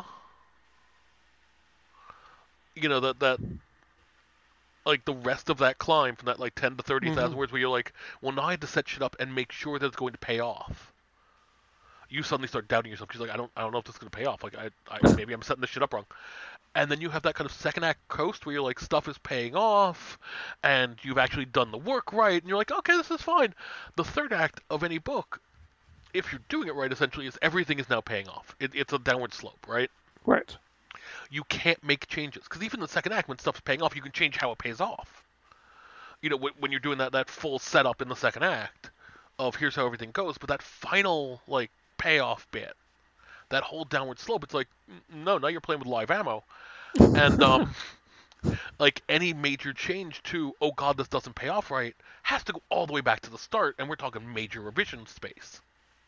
that like the rest of that climb from that like 10 to 30,000 words where you're like, well, now I have to set shit up and make sure that it's going to pay off. you suddenly start doubting yourself. She's like, I don't know if this is gonna pay off. Like, maybe I'm setting this shit up wrong. And then you have that kind of second act coast where you're like, stuff is paying off, and you've actually done the work right, and you're like, okay, this is fine. The third act of any book, if you're doing it right, essentially, is everything is now paying off. It's a downward slope, right? Right. You can't make changes, because even the second act, when stuff's paying off, you can change how it pays off. You know, when you're doing that full setup in the second act of here's how everything goes, but that final, like, payoff bit, that whole downward slope, it's like, no, now you're playing with live ammo. And, like, any major change to, oh god, this doesn't pay off right, has to go all the way back to the start, and we're talking major revision space.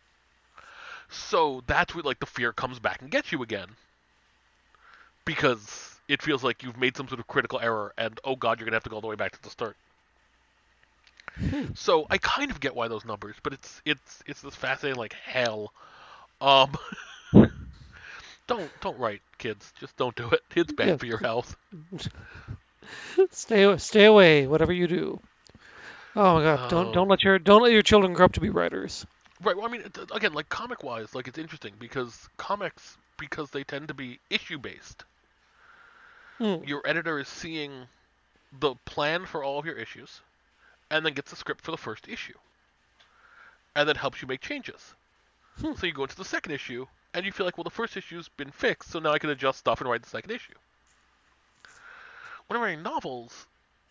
So that's where, like, the fear comes back and gets you again. Because it feels like you've made some sort of critical error, and, oh god, you're going to have to go all the way back to the start. So I kind of get why those numbers, but it's this fascinating, like, hell. Don't write, kids. Just don't do it. It's bad for your health. Stay away, whatever you do. Oh my god, don't let your children grow up to be writers. Right. Well, I mean, again, like, comic-wise, like, it's interesting because comics, because they tend to be issue-based. Your editor is seeing the plan for all of your issues, and then gets the script for the first issue, and then helps you make changes. So you go into the second issue, and you feel like, well, the first issue's been fixed, so now I can adjust stuff and write the second issue. When I'm writing novels,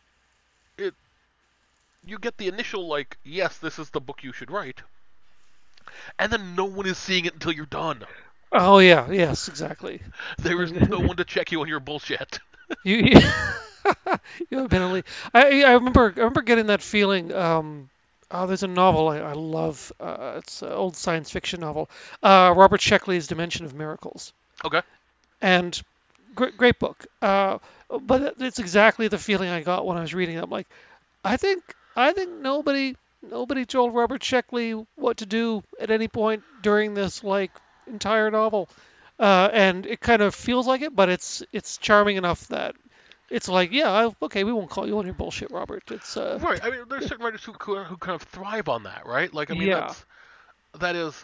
you get the initial, like, yes, this is the book you should write, and then no one is seeing it until you're done. Oh yeah, yes, exactly. There is no one to check you on your bullshit. You evidently. I remember getting that feeling. There's a novel I love. It's an old science fiction novel. Robert Sheckley's Dimension of Miracles. Okay. And great book. But it's exactly the feeling I got when I was reading it. I'm like, I think nobody told Robert Sheckley what to do at any point during this, like, entire novel. And it kind of feels like it, but it's charming enough that it's like, yeah, okay, we won't call you on your bullshit, Robert. It's right. I mean, there's certain writers who kind of thrive on that, right? Like, I mean, that is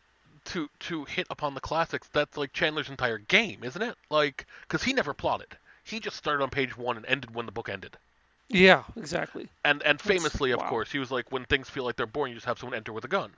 to hit upon the classics. That's like Chandler's entire game, isn't it? Like, because he never plotted. He just started on page 1 and ended when the book ended. Yeah, exactly. And famously, of course, he was like, when things feel like they're boring, you just have someone enter with a gun.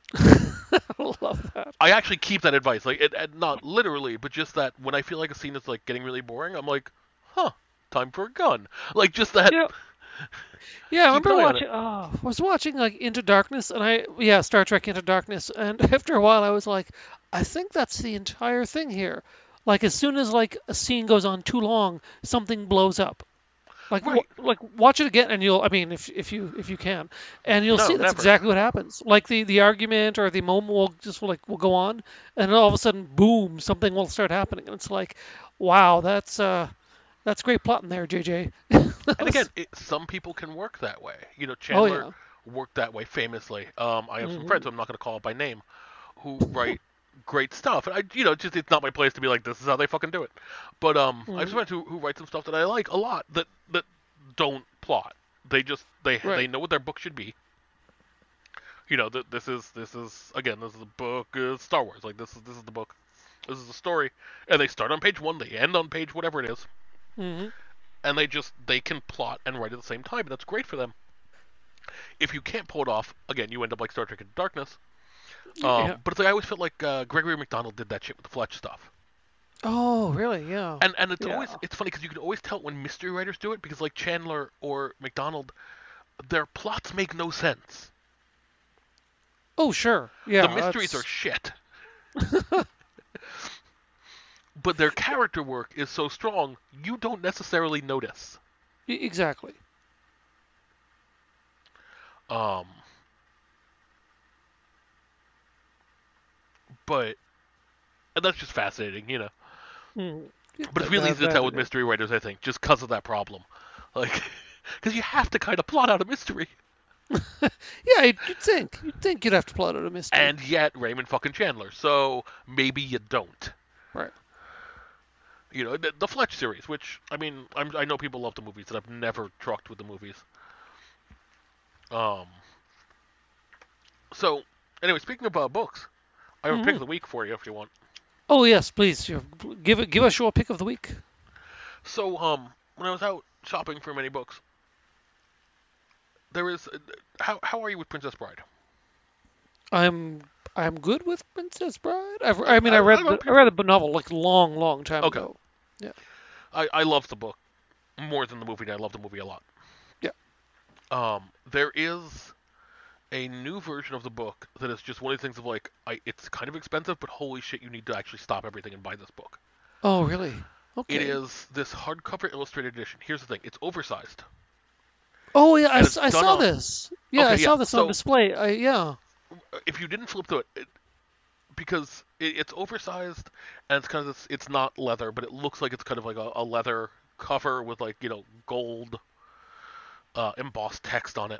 I love that. I actually keep that advice, like, not literally, but just that when I feel like a scene is, like, getting really boring, I'm like, time for a gun. Like, just that. Yeah, I remember watching. I was watching, like, Into Darkness, and Star Trek Into Darkness, and after a while, I was like, I think that's the entire thing here. Like, as soon as, like, a scene goes on too long, something blows up. Like, right. Like, watch it again, and you'll. I mean, if you can, and you'll see that's exactly what happens. Like, the argument or the moment will go on, and all of a sudden, boom, something will start happening, and it's like, wow, that's great plotting there, JJ. And again, some people can work that way. You know, Chandler worked that way famously. I have some friends who I'm not going to call by name who write great stuff, and it's not my place to be like, this is how they fucking do it. But I have some friends who write some stuff that I like a lot that don't plot. They know what their book should be. You know, this is a book, Star Wars. Like, this is the book. This is the story, and they start on page 1, they end on page whatever it is. And they can plot and write at the same time, and that's great for them. If you can't pull it off, again, you end up like Star Trek Into Darkness. But it's like, I always felt like Gregory McDonald did that shit with the Fletch stuff. Oh, really? Yeah. And it's funny because you can always tell when mystery writers do it, because like Chandler or McDonald, their plots make no sense. Oh, sure. Yeah. The mysteries are shit. But their character work is so strong, you don't necessarily notice. Exactly. But and that's just fascinating, you know. But it's really easy to tell with mystery writers, I think, just because of that problem. Like, because you have to kind of plot out a mystery. Yeah, you'd think you'd have to plot out a mystery. And yet, Raymond fucking Chandler, so maybe you don't. Right. You know, the Fletch series, which, I mean, I know people love the movies, and I've never trucked with the movies. So, anyway, speaking about books, I have a pick of the week for you if you want. Oh yes, please. Give us your pick of the week. So, when I was out shopping for many books, there is. How are you with Princess Bride? I'm good with Princess Bride. I read the novel like long time ago. Yeah. I love the book more than the movie. And I love the movie a lot. Yeah. There is a new version of the book that is just one of the things of like, it's kind of expensive, but holy shit, you need to actually stop everything and buy this book. Oh, really? Okay. It is this hardcover illustrated edition. Here's the thing: it's oversized. Oh yeah, I saw this. Yeah, okay, I saw this on display. Yeah. If you didn't flip through it, because it's oversized and it's kind of this, it's not leather, but it looks like it's kind of like a leather cover with like, you know, gold embossed text on it.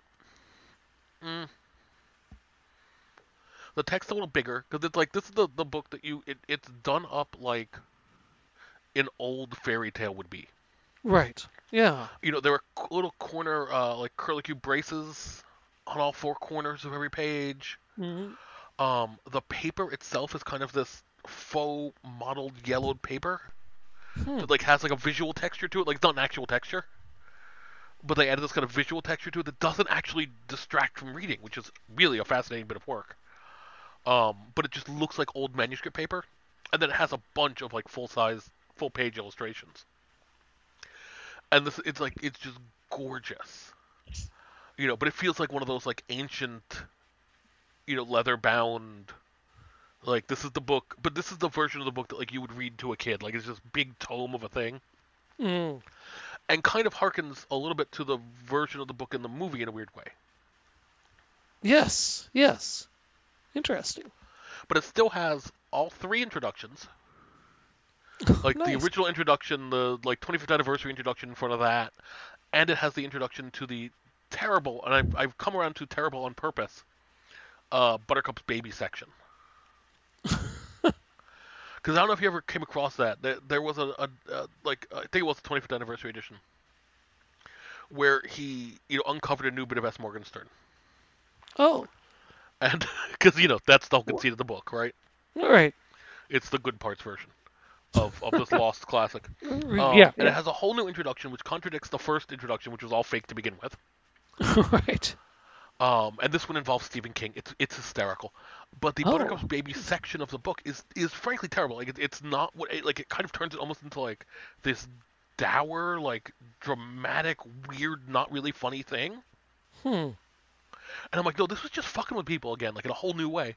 The text's a little bigger because it's like, this is the book that it's done up like an old fairy tale would be. Right. Yeah. You know, there are little corner like curlicue braces on all four corners of every page. Mm-hmm. The paper itself is kind of this faux mottled yellowed paper that like has like a visual texture to it. Like, it's not an actual texture, but they added this kind of visual texture to it that doesn't actually distract from reading, which is really a fascinating bit of work. But it just looks like old manuscript paper, and then it has a bunch of like full page illustrations. And it's just gorgeous, you know. But it feels like one of those like ancient, you know, leather bound. Like, this is the book, but this is the version of the book that like you would read to a kid. Like, it's this big tome of a thing, and kind of harkens a little bit to the version of the book in the movie in a weird way. Yes. Interesting. But it still has all three introductions. Like, nice. The original introduction, the like 25th anniversary introduction in front of that, and it has the introduction to the terrible, and I've come around to terrible on purpose, Buttercup's baby section. Because I don't know if you ever came across that. There was a like, I think it was the 25th anniversary edition, where he, you know, uncovered a new bit of S. Morgenstern. Oh. And because, you know, that's the whole conceit of the book, right? Right. It's the good parts version of this lost classic. Yeah. And it has a whole new introduction which contradicts the first introduction, which was all fake to begin with. Right. And this one involves Stephen King. It's hysterical. But the Buttercup's baby section of the book is frankly terrible. Like, it's not what like, it kind of turns it almost into like this dour, like dramatic, weird, not really funny thing. And I'm like, no, this was just fucking with people again, like in a whole new way.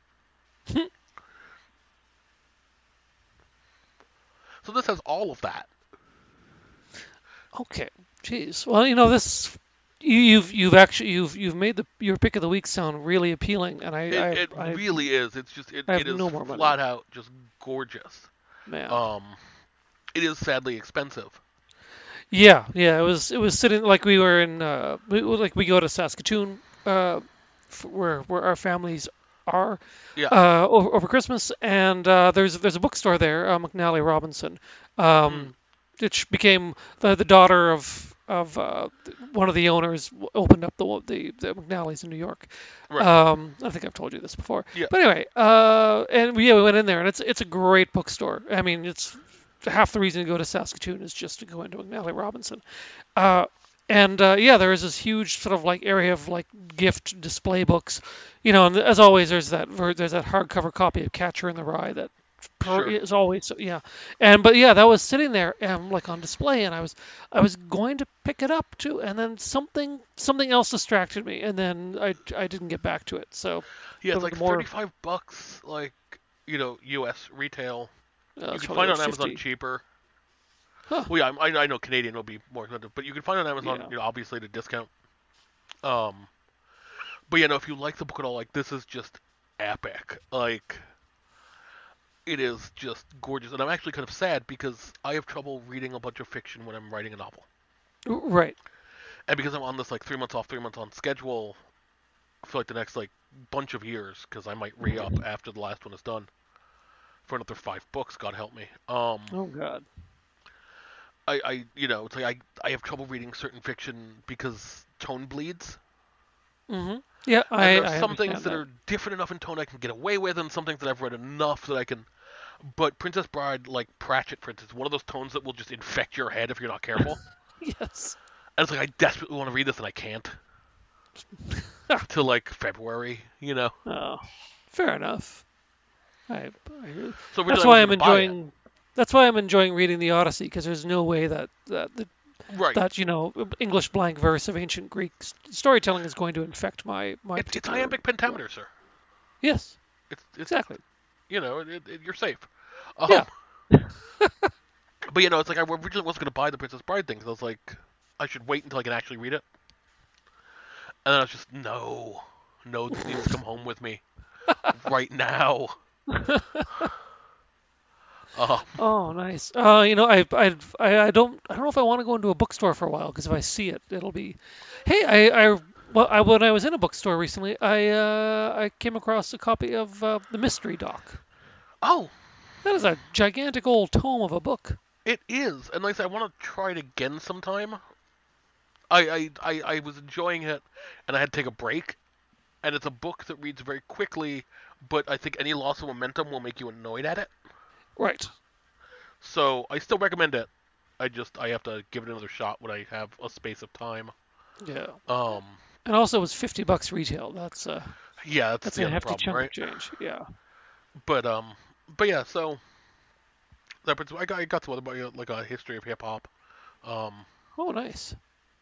So this has all of that. Okay. Jeez. Well, you know, this you've made your pick of the week sound really appealing, and it really is. It's just it is no more flat out just gorgeous. Man. It is sadly expensive. Yeah. It was sitting like we were in we go to Saskatoon, where our families are. Yeah. Over Christmas, and there's a bookstore there, McNally Robinson, which became the daughter of one of the owners opened up the McNally's in New York. Right. I think I've told you this before. Yeah. But anyway, and we went in there, and it's a great bookstore. I mean, it's half the reason to go to Saskatoon is just to go into McNally Robinson. And there is this huge sort of like area of like gift display books, you know. And as always, there's that hardcover copy of Catcher in the Rye that is always that was sitting there like on display, and I was going to pick it up too, and then something else distracted me, and then I didn't get back to it. So yeah, it's like $35, like, you know, U.S. retail. You can find it on Amazon cheaper. Huh. Well, yeah, I know Canadian will be more expensive, but you can find it on Amazon, you know, obviously at a discount. But yeah, no, if you like the book at all, like, this is just epic. Like, it is just gorgeous, and I'm actually kind of sad because I have trouble reading a bunch of fiction when I'm writing a novel. Right. And because I'm on this like 3 months off, 3 months on schedule for like the next like bunch of years, because I might re-up after the last one is done for another 5 books. God help me. Oh God. I you know, it's like I have trouble reading certain fiction because tone bleeds. Mm-hmm. Yeah, and there's some things that are different enough in tone I can get away with, and some things that I've read enough that I can. But Princess Bride, like Pratchett, for instance, one of those tones that will just infect your head if you're not careful. Yes. And it's like, I desperately want to read this and I can't. Till like February, you know. Oh, fair enough. So that's why I'm enjoying. That's why I'm enjoying reading the Odyssey, because there's no way that English blank verse of ancient Greek storytelling is going to infect my. It's iambic pentameter, sir. Yes. It's exactly. You know, you're safe. Yeah. But it's like I originally wasn't going to buy the Princess Bride thing, because I was like, I should wait until I can actually read it. And then I was just, no, this needs to come home with me right now. Oh, nice. I don't know if I want to go into a bookstore for a while, because if I see it, it'll be, hey, when I was in a bookstore recently, I came across a copy of the Mystery Doc. Oh, that is a gigantic old tome of a book. It is, and like I said, I want to try it again sometime. I was enjoying it, and I had to take a break. And it's a book that reads very quickly, but I think any loss of momentum will make you annoyed at it. Right. So I still recommend it. I have to give it another shot when I have a space of time. Yeah. And also it was $50 retail. That's that's a hefty problem, chunk right? of change. Yeah. But yeah. So I got some other like a history of hip hop. Oh, nice.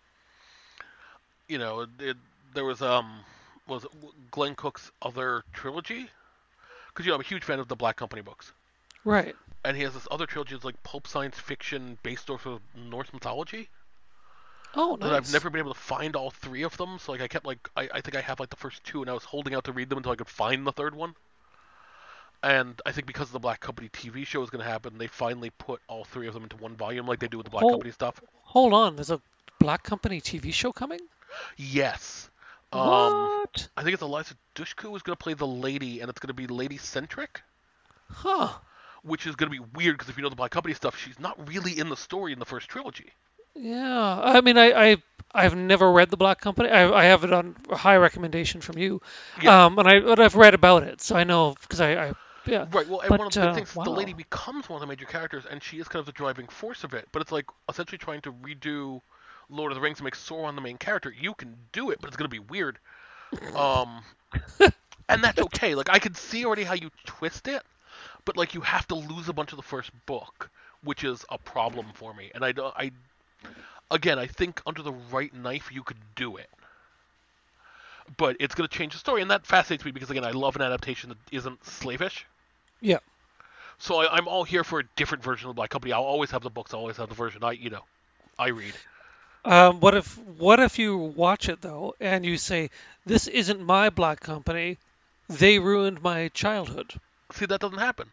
There was Glenn Cook's other trilogy, because I'm a huge fan of the Black Company books. Right. And he has this other trilogy that's like pulp science fiction based off of Norse mythology. Oh, nice. That I've never been able to find all three of them, so like I kept I think I have like the first two, and I was holding out to read them until I could find the third one. And I think because the Black Company TV show is going to happen, they finally put all three of them into one volume, like they do with the Black Company stuff. Hold on, there's a Black Company TV show coming? Yes. What? I think it's Eliza Dushku is going to play the lady, and it's going to be lady-centric. Huh. Which is going to be weird, because if you know the Black Company stuff, she's not really in the story in the first trilogy. Yeah. I mean, I've never read the Black Company. I have it on a high recommendation from you. Yeah. But I've read about it, so I know, because yeah. Right, well, and one of the things, the lady becomes one of the major characters, and she is kind of the driving force of it, but it's like essentially trying to redo Lord of the Rings and make Sauron the main character. You can do it, but it's going to be weird. And that's okay. Like, I can see already how you twist it, but like you have to lose a bunch of the first book, which is a problem for me. And I think under the right knife you could do it. But it's going to change the story, and that fascinates me because, again, I love an adaptation that isn't slavish. Yeah. So I'm all here for a different version of the Black Company. I'll always have the books. I'll always have the version I read. What if you watch it, though, and you say, this isn't my Black Company, they ruined my childhood? See, that doesn't happen.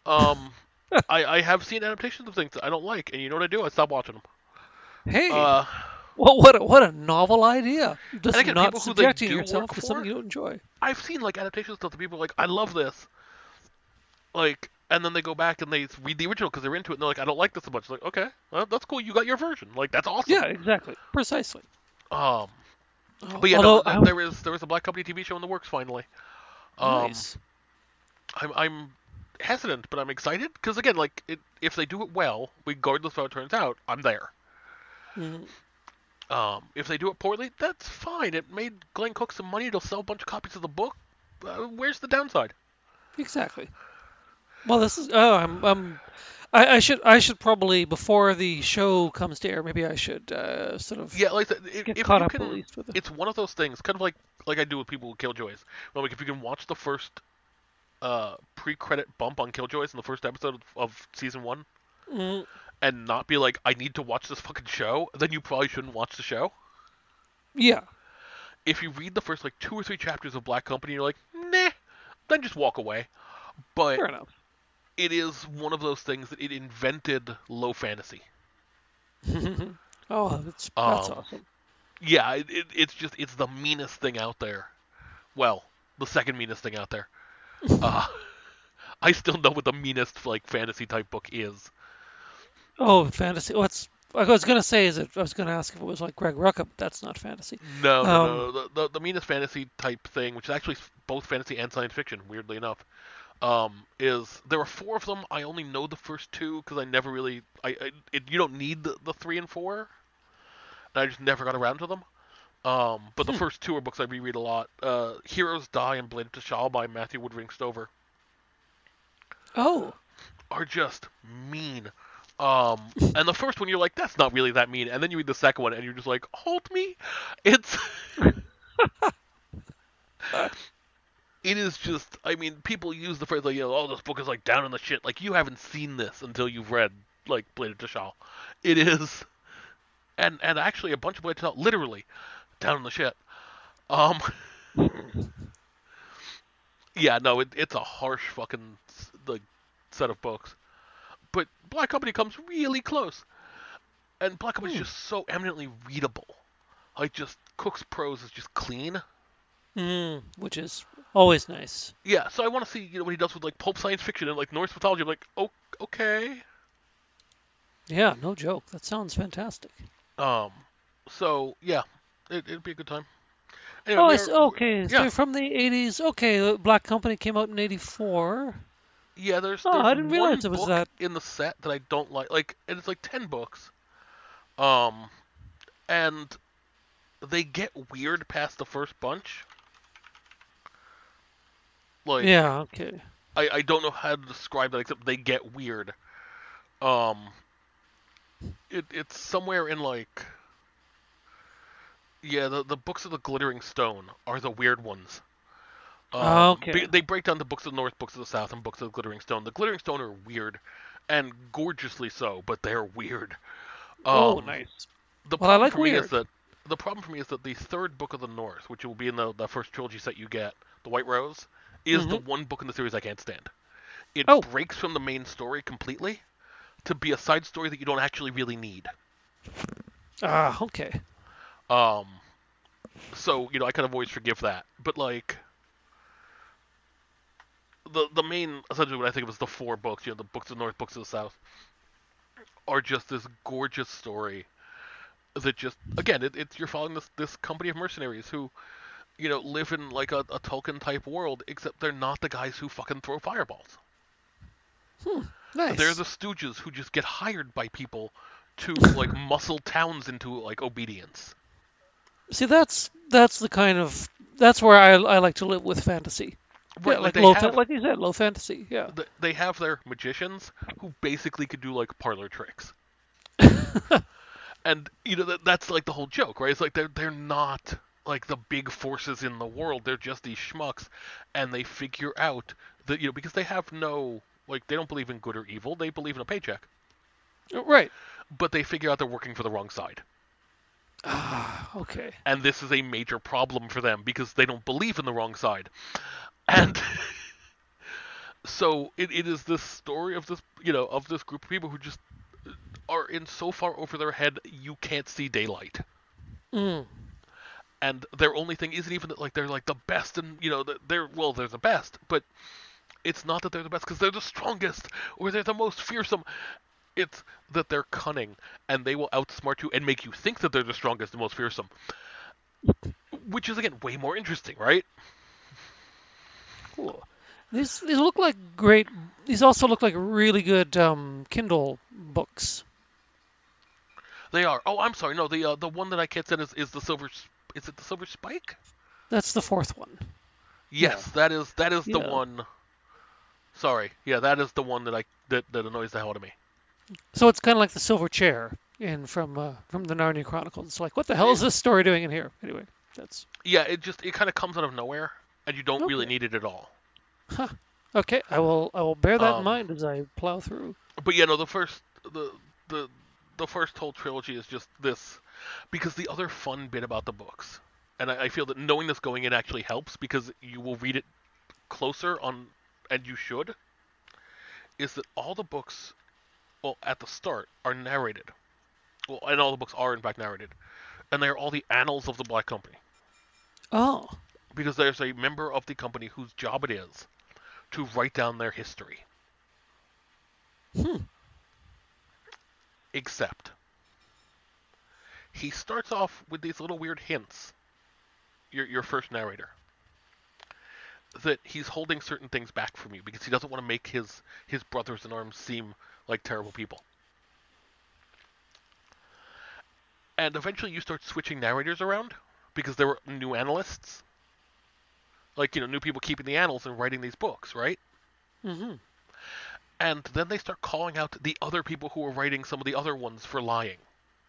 I have seen adaptations of things that I don't like, and you know what I do? I stop watching them. Hey, well, what a novel idea! Just not subjecting yourself to something you don't enjoy. I've seen like adaptations of stuff that people are like, I love this, like, and then they go back and they read the original because they're into it, and they're like, I don't like this so much. It's like, okay, well, that's cool. You got your version. Like, that's awesome. Yeah, exactly, precisely. But yeah, there is a Black Company TV show in the works finally. Nice. I'm hesitant, but I'm excited because again, like, if they do it well, regardless of how it turns out, I'm there. Mm-hmm. If they do it poorly, that's fine. It made Glenn Cook some money. It'll sell a bunch of copies of the book. Where's the downside? Exactly. Well, this is. I should probably, before the show comes to air, maybe I should sort of. Yeah, like get caught up at least with it. It's one of those things, kind of like I do with people with Killjoys. Well, like if you can watch the first pre-credit bump on Killjoys in the first episode of season 1. Mm. And not be like, I need to watch this fucking show, then you probably shouldn't watch the show. Yeah. If you read the first, 2 or 3 chapters of Black Company, you're like, nah, then just walk away. But fair enough. It is one of those things that it invented low fantasy. Oh, that's awesome. Yeah, it's the meanest thing out there. Well, the second meanest thing out there. I still know what the meanest, fantasy-type book is. Oh, fantasy. I was going to say, I was going to ask if it was like Greg Rucka, but that's not fantasy. No. The meanest fantasy type thing, which is actually both fantasy and science fiction, weirdly enough, is there are 4 of them. I only know the first 2 because I never really, you don't need the 3 and 4, and I just never got around to them. But the first 2 are books I reread a lot. Heroes Die and Blade of T'Challa by Matthew Woodring Stover. Oh. Are just mean. And the first one you're like, that's not really that mean, and then you read the second one and you're just like, hold me. It's it is just, I mean, people use the phrase like, oh, this book is like down in the shit. Like, you haven't seen this until you've read like Blade of T'Challa. It is, and actually a bunch of Blade of T'Challa literally down in the shit. Yeah, no, it's a harsh fucking like set of books. But Black Company comes really close. And Black Company is just so eminently readable. Like, just Cook's prose is just clean. Which is always nice. Yeah, so I want to see, what he does with, like, pulp science fiction and, like, Norse mythology. I'm like, oh, okay. Yeah, no joke. That sounds fantastic. So, yeah, it'd be a good time. Anyway, okay. So from the 80s. Okay, Black Company came out in 84. Yeah, there's I didn't realize it was that in the set that I don't like. Like, and it's like 10 books. And they get weird past the first bunch. Like, yeah, okay. I don't know how to describe that except they get weird. It's somewhere in like, yeah, the books of the Glittering Stone are the weird ones. Okay. They break down the Books of the North, Books of the South, and Books of the Glittering Stone. The Glittering Stone are weird, and gorgeously so, but they're weird. Nice. The problem for me is that the third Book of the North, which will be in the first trilogy set you get, The White Rose, is the one book in the series I can't stand. It breaks from the main story completely to be a side story that you don't actually really need. Okay. So, I kind of always forgive that. But, like, the main, essentially what I think of as the 4 books, the Books of the North, Books of the South, are just this gorgeous story that just, again, you're following this company of mercenaries who, live in, like, a Tolkien-type world, except they're not the guys who fucking throw fireballs. Nice. They're the stooges who just get hired by people to, like, muscle towns into, like, obedience. See, that's the kind of, that's where I like to live with fantasy. Right, yeah, like you said, low fantasy, yeah. They have their magicians who basically could do, like, parlor tricks. And, that's, like, the whole joke, right? It's like they're not, like, the big forces in the world. They're just these schmucks, and they figure out that, because they have no, like, they don't believe in good or evil. They believe in a paycheck. Right. But they figure out they're working for the wrong side. Okay. And this is a major problem for them because they don't believe in the wrong side. And so it is this story of this, of this group of people who just are in so far over their head you can't see daylight. And their only thing isn't even that, like, they're like the best, and they're the best, but it's not that they're the best because they're the strongest or they're the most fearsome. It's that they're cunning and they will outsmart you and make you think that they're the strongest and most fearsome, which is, again, way more interesting, right? Cool. These look like great. These also look like really good Kindle books. They are. Oh, I'm sorry. No, the one that I can't send is the Silver. Is it the Silver Spike? That's the 4th one. Yes, yeah. that is the one. Sorry, yeah, that is the one that annoys the hell out of me. So it's kind of like the Silver Chair from the Narnia Chronicles. It's like, what the hell is this story doing in here? Anyway, that's. Yeah, it kind of comes out of nowhere, and you don't really need it at all. Huh. Okay, I will bear that in mind as I plow through. But yeah, no, the first whole trilogy is just this, because the other fun bit about the books, and I feel that knowing this going in actually helps because you will read it closer on, and you should, is that all the books, well, at the start, are narrated. Well, and all the books are, in fact, narrated. And they are all the annals of the Black Company. Oh. Because there's a member of the company whose job it is to write down their history. Except he starts off with these little weird hints. Your first narrator, that he's holding certain things back from you because he doesn't want to make his brothers in arms seem like terrible people. And eventually you start switching narrators around because there were new analysts. Like, new people keeping the annals and writing these books, right? Mm-hmm. And then they start calling out the other people who were writing some of the other ones for lying.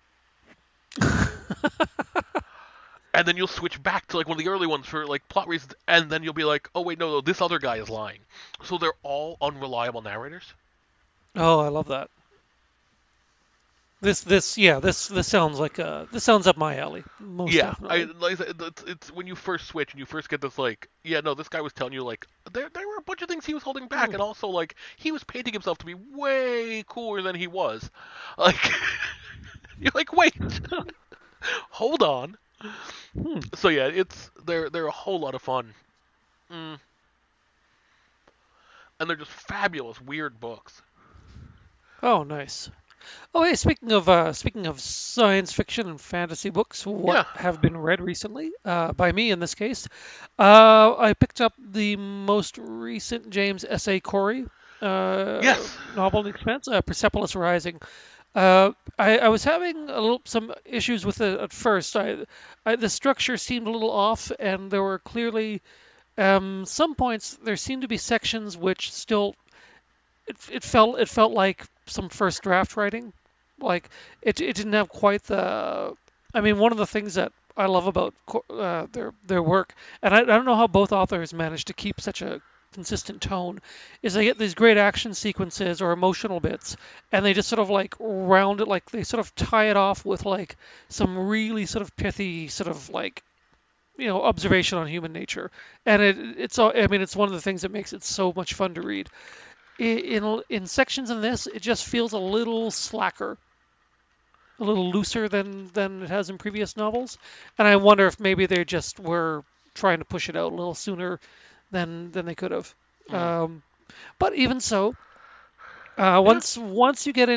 And then you'll switch back to, like, one of the early ones for, like, plot reasons, and then you'll be like, oh, wait, no, this other guy is lying. So they're all unreliable narrators. Oh, I love that. This sounds like this sounds up my alley. Most definitely. It's when you first switch and you first get this like, yeah, no, this guy was telling you like there were a bunch of things he was holding back, and also like he was painting himself to be way cooler than he was. Like you're like, wait, hold on. So yeah, they're a whole lot of fun, and they're just fabulous, weird books. Oh, nice. Oh, hey, speaking of science fiction and fantasy books, what have been read recently, by me in this case, I picked up the most recent James S.A. Corey novel in The Expanse, Persepolis Rising. I was having some issues with it at first. The structure seemed a little off, and there were clearly some points. There seemed to be sections which still it felt like some first draft writing. Like it didn't have quite the. I mean, one of the things that I love about their work, and I don't know how both authors managed to keep such a consistent tone, is they get these great action sequences or emotional bits, and they just sort of like round it, like they sort of tie it off with like some really sort of pithy sort of like observation on human nature, and it's I mean it's one of the things that makes it so much fun to read. In sections in this, it just feels a little slacker, a little looser than it has in previous novels, and I wonder if maybe they just were trying to push it out a little sooner than they could have. But even so, once you get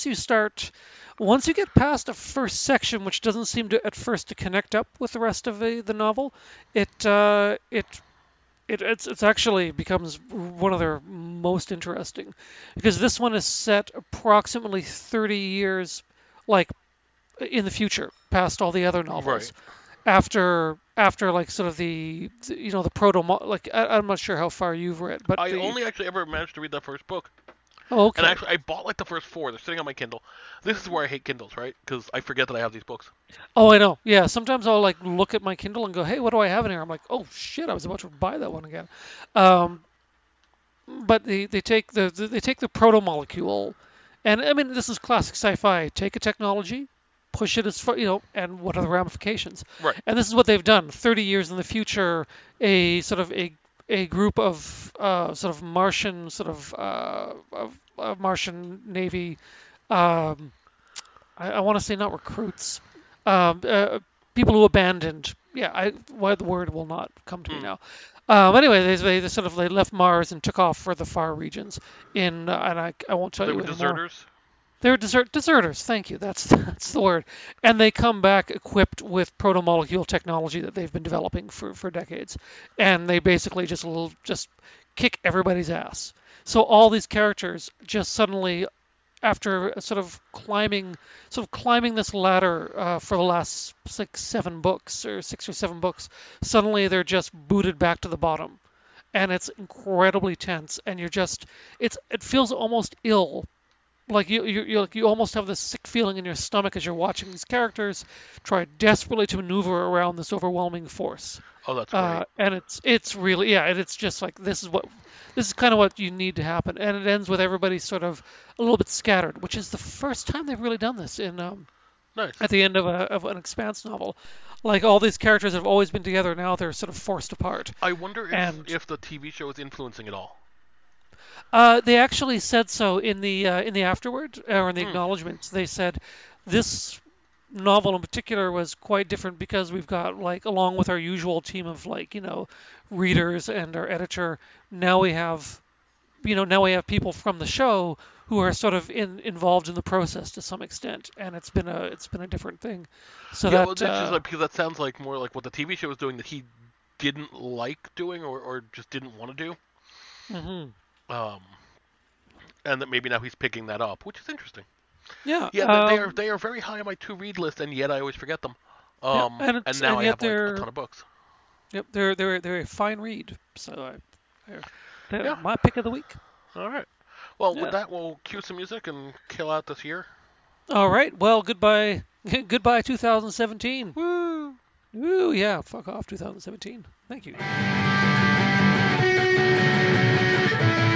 past a first section, which doesn't seem to at first to connect up with the rest of the novel, it actually becomes one of their most interesting, because this one is set approximately 30 years, like in the future, past all the other novels. Right. After like sort of the proto, like I'm not sure how far you've read, but I only actually ever managed to read that first book. Oh, okay. And actually, I bought like the first 4. They're sitting on my Kindle. This is where I hate Kindles, right? Because I forget that I have these books. Oh, I know. Yeah, sometimes I'll like look at my Kindle and go, "Hey, what do I have in here?" I'm like, "Oh shit, I was about to buy that one again." But they take the proto molecule, and I mean this is classic sci-fi. Take a technology, push it as far, and what are the ramifications? Right. And this is what they've done. 30 years in the future, a group of sort of Martian Martian Navy. I want to say not recruits, people who abandoned. Yeah, why the word will not come to me now. Anyway, they left Mars and took off for the far regions. And I won't tell you anymore. Deserters. They were deserters. Thank you. That's the word. And they come back equipped with proto-molecule technology that they've been developing for decades, and they basically just kick everybody's ass. So all these characters just suddenly, after sort of climbing this ladder for the last 6 or 7 books, suddenly they're just booted back to the bottom, and it's incredibly tense. And it feels almost ill. Like you almost have this sick feeling in your stomach as you're watching these characters try desperately to maneuver around this overwhelming force. Oh, that's great. And it's really, and it's just like this is kind of what you need to happen. And it ends with everybody sort of a little bit scattered, which is the first time they've really done this in nice. At the end of an Expanse novel. Like all these characters have always been together, now they're sort of forced apart. I wonder if the TV show is influencing it all. They actually said so in the afterward, or in the acknowledgments. They said this novel in particular was quite different because we've got, like, along with our usual team of, like, readers and our editor, now we have now we have people from the show who are sort of involved in the process to some extent, and it's been a different thing. So yeah, well, because that sounds like more like what the TV show was doing that he didn't like doing or just didn't want to do. Mm-hmm. And that maybe now he's picking that up, which is interesting. Yeah. Yeah, they are very high on my to-read list, and yet I always forget them. And now I have a ton of books. Yep, they're a fine read. So they're my pick of the week. All right. Well, with that, we'll cue some music and kill out this year. All right. Well, goodbye 2017. Woo! Woo! Yeah. Fuck off 2017. Thank you.